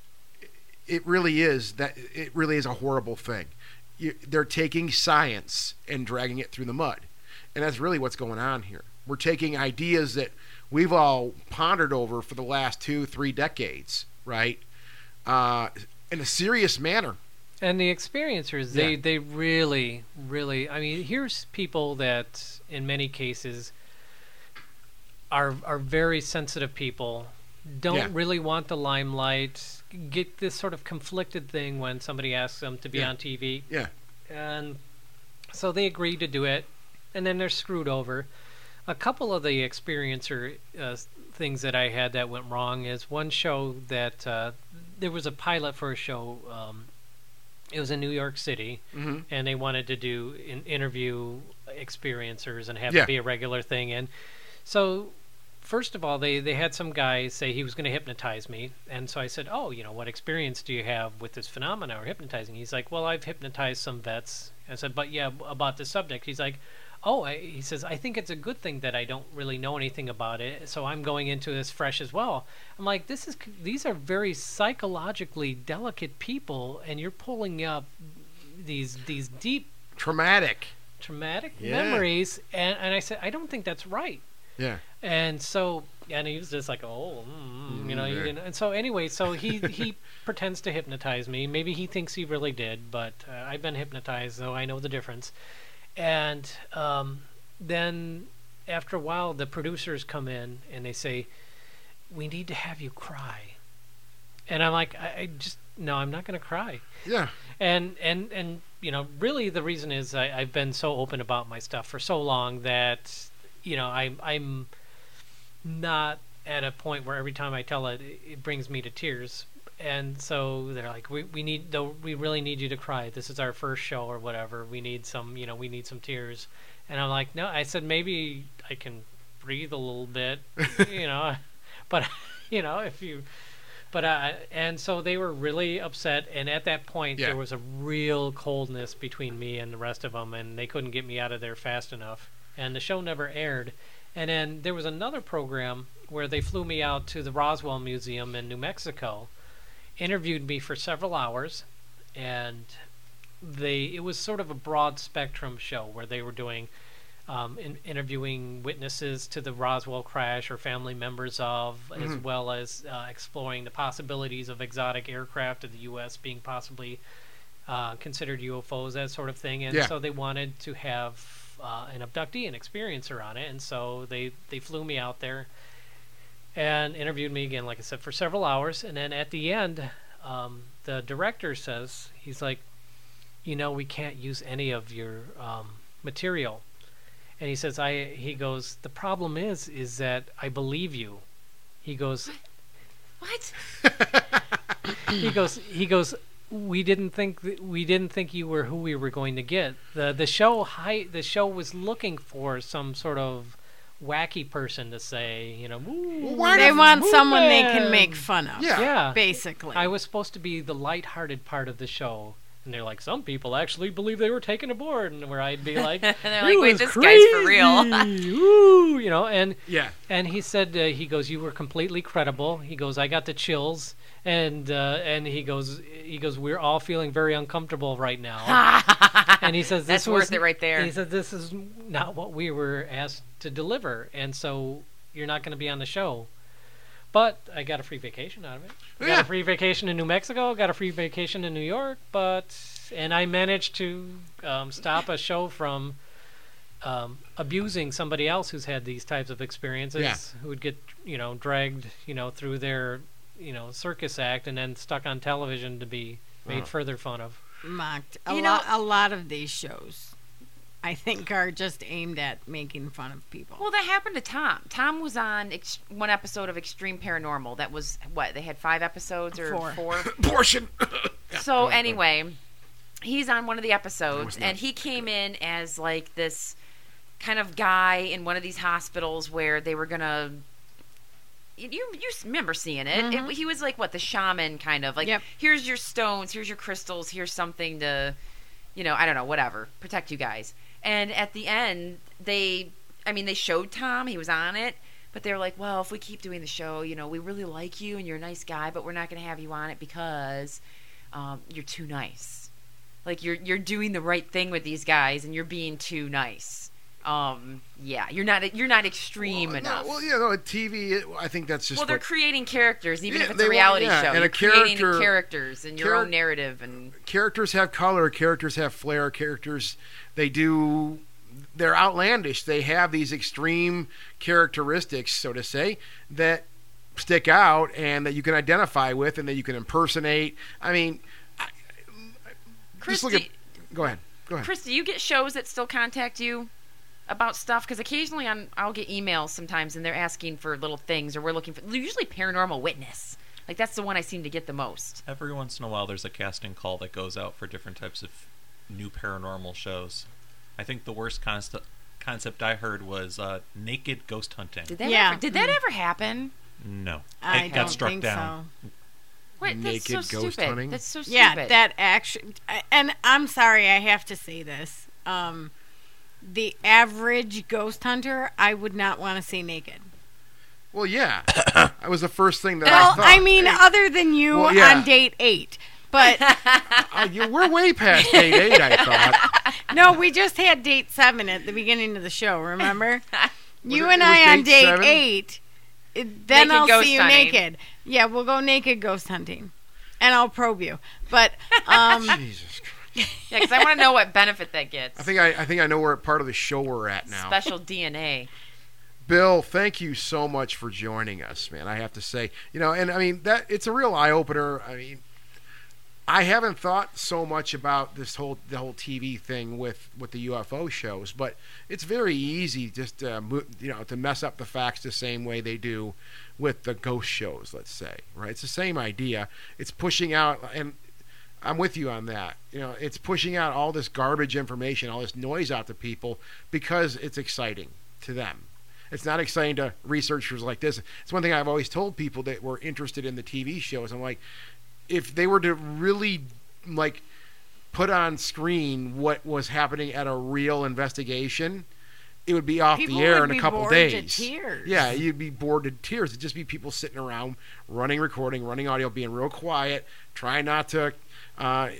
it really is that it really is a horrible thing. You, they're taking science and dragging it through the mud, and that's really what's going on here. We're taking ideas that we've all pondered over for the last two, three decades, right? Uh, in a serious manner. And the experiencers, they, Yeah. they really, really, I mean, here's people that, in many cases, are are very sensitive people, don't Yeah. really want the limelight, get this sort of conflicted thing when somebody asks them to be Yeah. on T V. Yeah. And so they agree to do it, and then they're screwed over. A couple of the experiencer uh, things that I had that went wrong is one show that uh, there was a pilot for a show um, It was in New York City, Mm-hmm. and they wanted to do in, interview experiencers and have Yeah. it be a regular thing. And so, first of all, they, they had some guy say he was going to hypnotize me. And so I said, oh, you know, what experience do you have with this phenomena or hypnotizing? He's like, well, I've hypnotized some vets. I said, but yeah, about this subject. He's like, oh, I, he says, I think it's a good thing that I don't really know anything about it, so I'm going into this fresh as well. I'm like, this is these are very psychologically delicate people, and you're pulling up these these deep Traumatic. traumatic Yeah. memories, and, and I said, I don't think that's right. Yeah. And so, and he was just like, oh, mm, you know, Mm, you yeah. didn't. And so anyway, so he he pretends to hypnotize me. Maybe he thinks he really did, but uh, I've been hypnotized, so I know the difference. And um, then after a while, the producers come in and they say, we need to have you cry. And I'm like, I, I just, no, I'm not going to cry. Yeah. And, and, and, you know, really the reason is I, I've been so open about my stuff for so long that, you know, I'm, I'm not at a point where every time I tell it, it, it brings me to tears. And so they're like, we we need though we really need you to cry. This is our first show or whatever. We need some, you know, we need some tears. And I'm like, no. I said maybe I can breathe a little bit, you know, but you know if you, but uh, and so they were really upset. And at that point, Yeah. there was a real coldness between me and the rest of them, and they couldn't get me out of there fast enough. And the show never aired. And then there was another program where they flew me out to the Roswell Museum in New Mexico, interviewed me for several hours, and they it was sort of a broad spectrum show where they were doing um, in, interviewing witnesses to the Roswell crash or family members of, as Mhm. well as uh, exploring the possibilities of exotic aircraft of the U S being possibly uh, considered U F Os, that sort of thing. And Yeah. so they wanted to have uh, an abductee, an experiencer on it, and so they, they flew me out there and interviewed me again, like I said, for several hours. And then at the end, um, the director says, he's like, you know, we can't use any of your um, material. And he says, I, he goes, the problem is, is that I believe you. He goes, What? he goes, he goes, we didn't think that, we didn't think you were who we were going to get. The, the show, hi, the show was looking for some sort of wacky person to say, you know, "Ooh, why They Woo want someone they man." can make fun of. Yeah. Yeah. Basically. I was supposed to be the lighthearted part of the show. And they're like, some people actually believe they were taken aboard. And where I'd be like, And they're "It like, wait, was this guy's for real." crazy." Ooh, you know, and Yeah. and he said, uh, he goes, you were completely credible. He goes, I got the chills. And uh, and he goes, he goes, we're all feeling very uncomfortable right now. And he says, this That's was, worth it right there. He said, this is not what we were asked to deliver. And so you're not going to be on the show. But I got a free vacation out of it. I got Yeah. a free vacation in New Mexico. Got a free vacation in New York. But and I managed to um, stop a show from um, abusing somebody else who's had these types of experiences. Yeah. Who would get you know dragged you know through their you know circus act and then stuck on television to be made Oh. further fun of. Mocked. A, You lot, know- a lot of these shows, I think, are just aimed at making fun of people. Well, that happened to Tom. Tom was on ex- one episode of Extreme Paranormal. That was what they had five episodes or Four. four. Portion. So anyway, he's on one of the That episode, was and nuts. he came in as like this kind of guy in one of these hospitals where they were gonna. You you remember seeing it? Mhm. it? He was like what the shaman kind of like. Yep. Here's your stones. Here's your crystals. Here's something to, you know, I don't know, whatever, protect you guys. And at the end, they, I mean, they showed Tom. He was on it. But they were like, well, if we keep doing the show, you know, we really like you and you're a nice guy, but we're not going to have you on it because um, you're too nice. Like, you're you're doing the right thing with these guys and you're being too nice. Um, yeah, you're not you're not extreme well, enough. No, well, yeah, no, T V. It, I think that's just. Well, they're what, creating characters, even Yeah, if it's they a want- reality yeah, show. and You're a creating character- the characters and your char- own narrative. And characters have color. Characters have flair. Characters, they do. They're outlandish. They have these extreme characteristics, so to say, that stick out and that you can identify with and that you can impersonate. I mean, I, Chris, just look do, at. Go ahead. Go ahead. Chris, do you get shows that still contact you about stuff? Because occasionally I'm, I'll get emails sometimes, and they're asking for little things, or we're looking for usually Paranormal Witness. Like that's the one I seem to get the most. Every once in a while, there's a casting call that goes out for different types of new paranormal shows. I think the worst concept concept I heard was uh, naked ghost hunting. Did that Yeah. ever, did that ever happen? No, I it don't got struck think down. so. Wait, that's Naked so ghost stupid. hunting? That's so stupid. Yeah, that actually, and I'm sorry, I have to say this. Um, the average ghost hunter, I would not want to see naked. Well, yeah, that was the first thing that I Well, thought. I mean, Hey, other than you Well, yeah. on date eight. But uh, you, we're way past date eight, I thought. no, we just had date seven at the beginning of the show, remember? you it- and it was I on date date seven? eight. it- Then Naked I'll ghost see you hunting. naked. Yeah, we'll go naked ghost hunting. And I'll probe you. But, um, Jesus Christ. Yeah, because I want to know what benefit that gets. I think I, I think I know where part of the show we're at now. Special D N A. Bill, thank you so much for joining us, man. I have to say, you know, and I mean that it's a real eye opener. I mean, I haven't thought so much about this whole the whole T V thing with, with the U F O shows, but it's very easy just to, mo- you know to mess up the facts the same way they do with the ghost shows. Let's say, right? It's the same idea. It's pushing out, and I'm with you on that. You know, it's pushing out all this garbage information, all this noise out to people because it's exciting to them. It's not exciting to researchers like this. It's one thing I've always told people that were interested in the T V shows. I'm like, if they were to really like put on screen what was happening at a real investigation, it would be off People the air would in a be couple bored to days. tears. Yeah, you'd be bored to tears. It'd just be people sitting around, running recording, running audio, being real quiet, trying not to uh,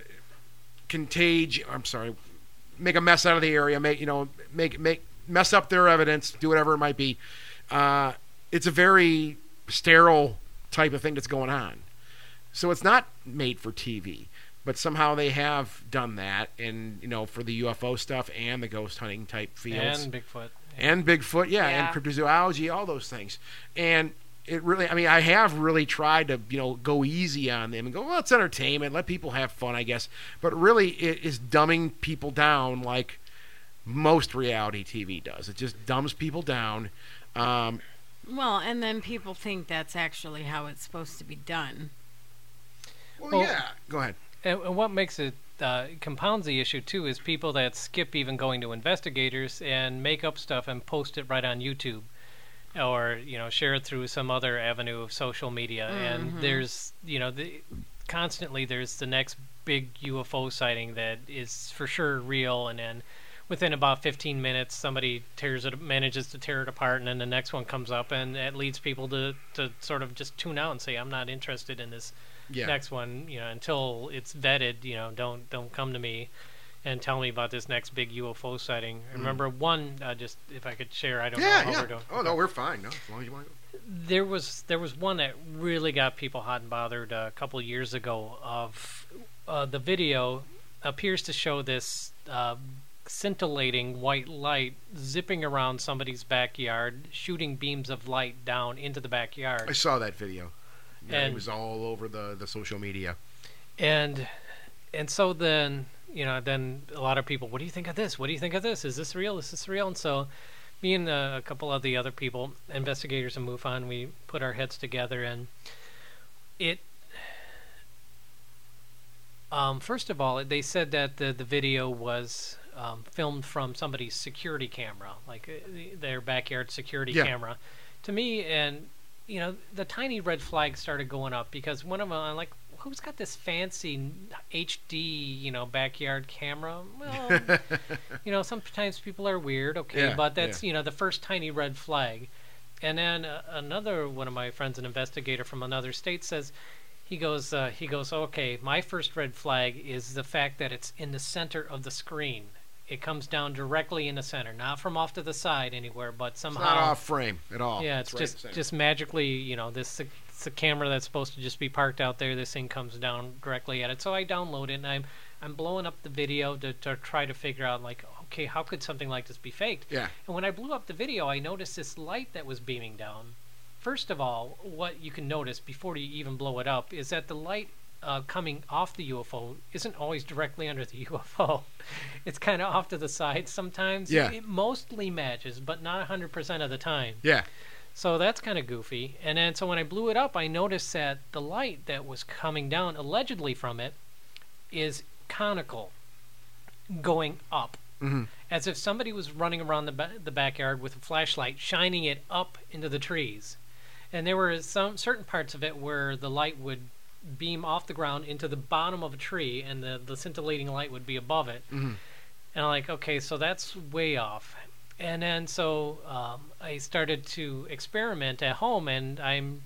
contage. I'm sorry, make a mess out of the area. Make you know, make make. mess up their evidence, do whatever it might be. Uh, it's a very sterile type of thing that's going on. So it's not made for T V, but somehow they have done that, and you know, for the U F O stuff and the ghost hunting type fields And Bigfoot. and Bigfoot, yeah, Yeah. and cryptozoology, all those things. And it really, I mean, I have really tried to, you know, go easy on them and go, well, it's entertainment, let people have fun, I guess. But really, it is dumbing people down like most reality T V does. It just dumbs people down. Um, well, and then people think that's actually how it's supposed to be done. well, Well- yeah. Go ahead. And, and what makes it uh, compounds the issue too is people that skip even going to investigators and make up stuff and post it right on YouTube, or you know share it through some other avenue of social media. And there's you know the, constantly there's the next big U F O sighting that is for sure real, and then within about fifteen minutes somebody tears it manages to tear it apart, and then the next one comes up, and it leads people to to sort of just tune out and say, I'm not interested in this Yeah. next one, you know, until it's vetted. You know, don't don't come to me and tell me about this next big U F O sighting. I remember one, uh, just if I could share, I don't know Yeah, how yeah. we're doing. Oh, no, we're fine. No, as long as you want to go. There was there was one that really got people hot and bothered uh, a couple of years ago. Of uh, the video appears to show this uh, scintillating white light zipping around somebody's backyard, shooting beams of light down into the backyard. I saw that video. Yeah, it And- was all over the, the social media. And and so then you know then a lot of people, what do you think of this? What do you think of this? Is this real? Is this real? And so me and uh, a couple of the other people, investigators in MUFON, we put our heads together, and it. Um, first of all, they said that the the video was um, filmed from somebody's security camera, like uh, the- their backyard security Yeah. camera. To me, and you know, the tiny red flag started going up because one of them, I'm like, who's got this fancy H D, you know, backyard camera? Well, you know, sometimes people are weird, okay, Yeah, but that's, yeah. you know, the first tiny red flag. And then uh, another one of my friends, an investigator from another state, says, he goes, uh, he goes, okay, my first red flag is the fact that it's in the center of the screen. It comes down directly in the center, not from off to the side anywhere, but It's somehow. not off frame at all. Yeah, it's, right in the just center. just magically, you know, this it's a camera that's supposed to just be parked out there. This thing comes down directly at it. So I download it, and I'm I'm blowing up the video to, to try to figure out, like, okay, how could something like this be faked? Yeah. And when I blew up the video, I noticed this light that was beaming down. First of all, what you can notice before you even blow it up is that the light uh, coming off the U F O isn't always directly under the U F O. It's kind of off to the side sometimes. Yeah. It mostly matches, but not one hundred percent of the time. Yeah. So that's kind of goofy. And then so when I blew it up, I noticed that the light that was coming down allegedly from it is conical, going up. Mm-hmm. As if somebody was running around the ba- the backyard with a flashlight, shining it up into the trees. And there were some certain parts of it where the light would beam off the ground into the bottom of a tree, and the, the scintillating light would be above it. Mm-hmm. And I'm like, okay, so that's way off. And then so um, I started to experiment at home, and I'm,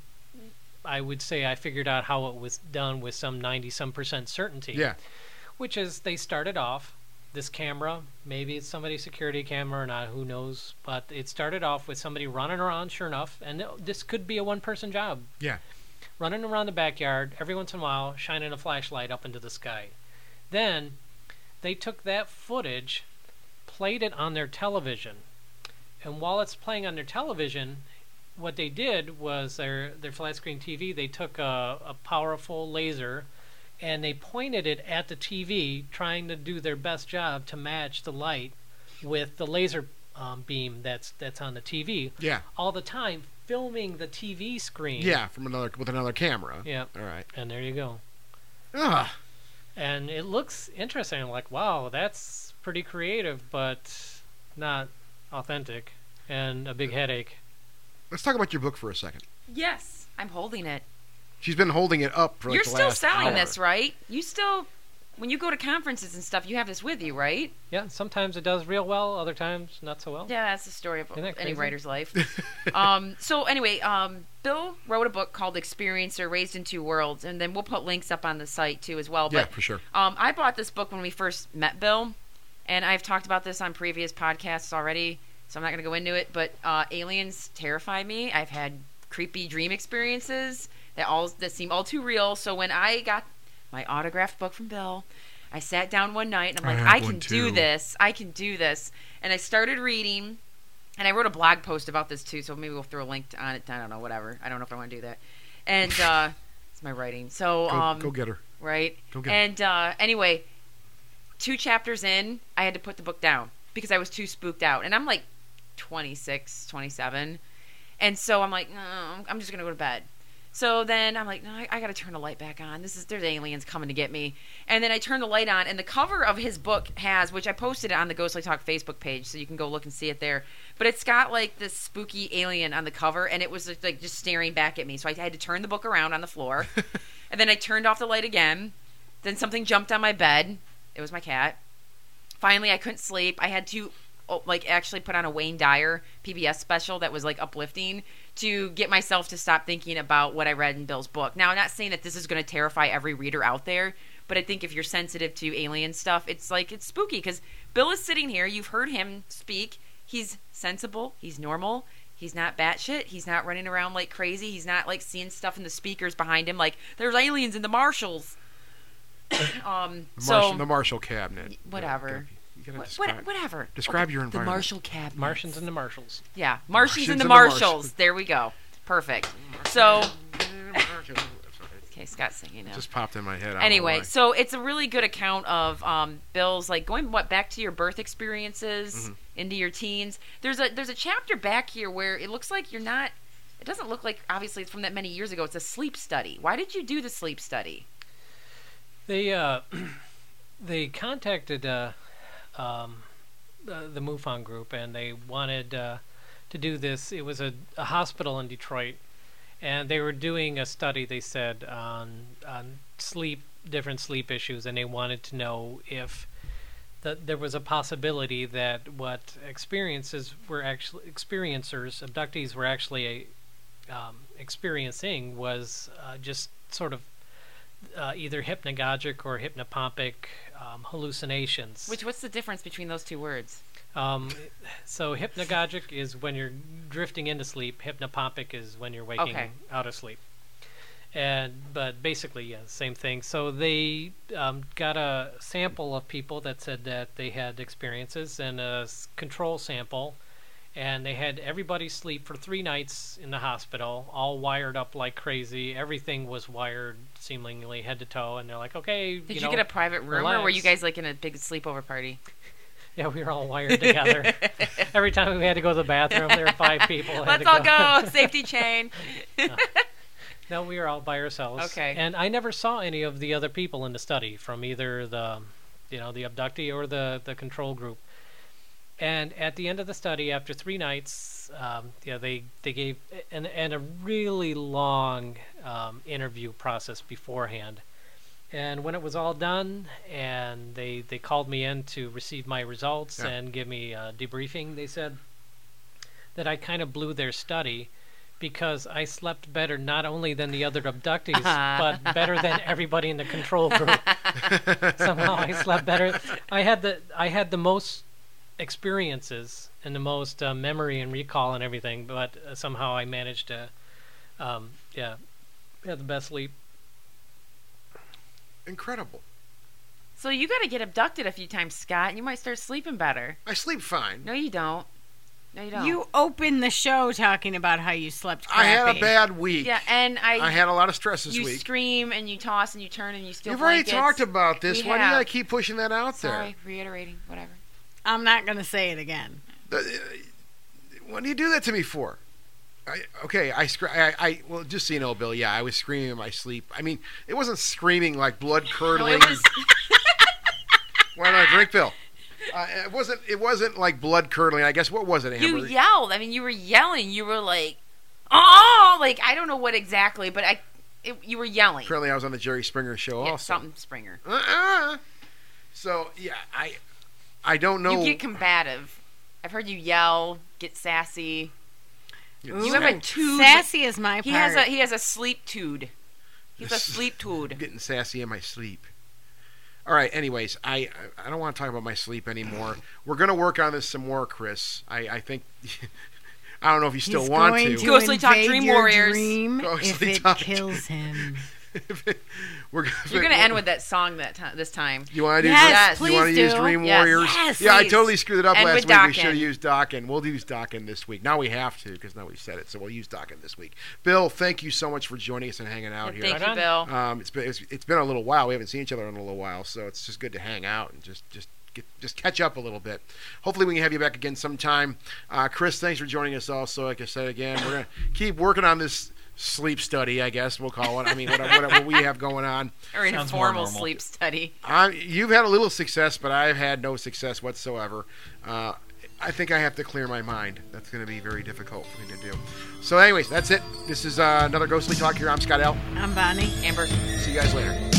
I would say I figured out how it was done with some ninety some percent certainty. Yeah. Which is they started off this camera, maybe it's somebody's security camera or not, who knows, but it started off with somebody running around, sure enough, and this could be a one-person job. Yeah. Running around the backyard, every once in a while, shining a flashlight up into the sky. Then they took that footage, played it on their television, and while it's playing on their television, what they did was their their flat screen T V, they took a, a powerful laser and they pointed it at the T V, trying to do their best job to match the light with the laser um, beam that's that's on the T V. Yeah. All the time, filming the T V screen. Yeah, from another with another camera. Yeah. All right. And there you go. Ah. And it looks interesting. I'm like, wow, that's pretty creative, but not authentic, and a big headache. Let's talk about your book for a second. Yes, I'm holding it. She's been holding it up for like You're the still last selling hour. this, right? You still, when you go to conferences and stuff, you have this with you, right? Yeah, sometimes it does real well, other times not so well. Yeah, that's the story of Isn't that any crazy? writer's life. um, so anyway, um, Bill wrote a book called Experiencer, Raised in Two Worlds, and then we'll put links up on the site too as well. Yeah, But for sure. um, I bought this book when we first met Bill, and I've talked about this on previous podcasts already, so I'm not going to go into it. But uh, aliens terrify me. I've had creepy dream experiences that all that seem all too real. So when I got my autographed book from Bill, I sat down one night and I'm I like, have I, one can do too. this. I can do this. And I started reading, and I wrote a blog post about this too. So maybe we'll throw a link on it. I don't know, whatever. I don't know if I want to do that. And uh, it's my writing. So Go, um, go get her. right. Go get her. And uh, anyway, two chapters in, I had to put the book down because I was too spooked out. And I'm like twenty-six, twenty-seven. And so I'm like, no, I'm just going to go to bed. So then I'm like, no, I, I got to turn the light back on. This is there's aliens coming to get me. And then I turn the light on, and the cover of his book has, which I posted it on the Ghostly Talk Facebook page, so you can go look and see it there. But it's got like this spooky alien on the cover, and it was like just staring back at me. So I had to turn the book around on the floor, and then I turned off the light again. Then something jumped on my bed. It was my cat. Finally, I couldn't sleep. I had to oh, like actually put on a Wayne Dyer P B S special that was like uplifting to get myself to stop thinking about what I read in Bill's book. Now, I'm not saying that this is going to terrify every reader out there, but I think if you're sensitive to alien stuff, it's like it's spooky because Bill is sitting here. You've heard him speak. He's sensible. He's normal. He's not batshit. He's not running around like crazy. He's not like seeing stuff in the speakers behind him like there's aliens in the Marshalls. um, The, so Marshall, the Marshall cabinet. whatever. You gotta What, describe, what, whatever. describe your The environment. Marshall cabinet. Martians and the Marshalls. Yeah, Martians, Martians and the and the Marshals. Marshalls. There we go. Perfect. So, okay, Scott's singing now. Just popped in my head. I don't know Anyway, why. so it's a really good account of um, Bill's like going what back to your birth experiences Mm-hmm. into your teens. There's a there's a chapter back here where it looks like you're not. It doesn't look like obviously it's from that many years ago. It's a sleep study. Why did you do the sleep study? They uh, they contacted uh, um, the, the MUFON group, and they wanted uh, to do this. It was a, a hospital in Detroit, and they were doing a study. They said on on sleep, different sleep issues, and they wanted to know if that there was a possibility that what experiences were actually experiencers, abductees were actually um, experiencing was uh, just sort of uh, either hypnagogic or hypnopompic um, hallucinations. Which what's the difference between those two words? Um, so hypnagogic is when you're drifting into sleep. Hypnopompic is when you're waking Okay. out of sleep. And but basically, yeah, same thing. So they um, got a sample of people that said that they had experiences, and a s- control sample, and they had everybody sleep for three nights in the hospital, all wired up like crazy. Everything was wired seemingly head to toe, and they're like, okay, Did you, you know, get a private room, or were you relax. guys like in a big sleepover party? Yeah, we were all wired together. Every time we had to go to the bathroom, there were five people. had Let's to all go. Safety chain. No, we were all by ourselves. Okay. And I never saw any of the other people in the study from either the, you know, the abductee or the, the control group. And at the end of the study, after three nights, um, yeah, they they gave and and a really long um, interview process beforehand. And when it was all done, and they they called me in to receive my results Yeah. and give me a debriefing, they said that I kind of blew their study because I slept better not only than the other abductees, but better than everybody in the control group. Somehow I slept better. I had the I had the most experiences and the most uh, memory and recall and everything, but uh, somehow I managed to, um, yeah, have the best sleep. Incredible. So you got to get abducted a few times, Scott, and you might start sleeping better. I sleep fine. No, you don't. No, you don't. You opened the show talking about how you slept I crappy. had a bad week. Yeah, and I. I had a lot of stress this you week. scream and you toss and you turn and you steal You've already blankets. talked about this. We Why do have. you gotta keep pushing that out Sorry, reiterating, whatever. I'm not going to say it again. there? Uh, What do you do that to me for? I, okay, I, scr- I, I, well, just so you know, Bill, yeah, I was screaming in my sleep. I mean, it wasn't screaming like blood No, curdling. it was. Why not drink, Bill? Uh, it wasn't. It wasn't like blood curdling. I guess what was it, Amber? You yelled. I mean, you were yelling. You were like, oh, like I don't know what exactly, but I, it, you were yelling. Apparently, I was on the Jerry Springer show Yeah, also. something Springer. Uh-uh. So yeah, I, I don't know. You get combative. I've heard you yell, get sassy. It's- You have a tude. Sassy is my part. He has a he has a sleep tude. He's a sleep tude. getting sassy in my sleep. All right. Anyways, I I don't want to talk about my sleep anymore. We're gonna work on this some more, Chris. I I think. I don't know if you still He's want going to. to Ghostly Talk invade Dream your Warriors. dream Ghostly if it Talk. kills him. We're gonna, You're gonna end with that song that ti this time. You want to do? Yes, you want to please use do. Dream Yes. Warriors? Yes, yeah, I please. totally screwed it up And last with week. We Dokken. should have used Dokken. We'll use Dokken this week. Now we have to because now we said it, so we'll use Dokken this week. Bill, thank you so much for joining us and hanging out Yeah, here. thank Right you, on. Bill. Um, it's been it's, it's been a little while. We haven't seen each other in a little while, so it's just good to hang out and just just get just catch up a little bit. Hopefully, we can have you back again sometime. Uh, Chris, thanks for joining us. Also, like I said again, we're gonna keep working on this sleep study. I guess we'll call it. I mean, whatever, whatever we have going on. Or an Sounds more informal normal. sleep study. I, you've had a little success, but I've had no success whatsoever. Uh, I think I have to clear my mind. That's going to be very difficult for me to do. So, anyways, that's it. This is uh, another Ghostly Talk here. I'm Scott L. I'm Bonnie. Amber. See you guys later.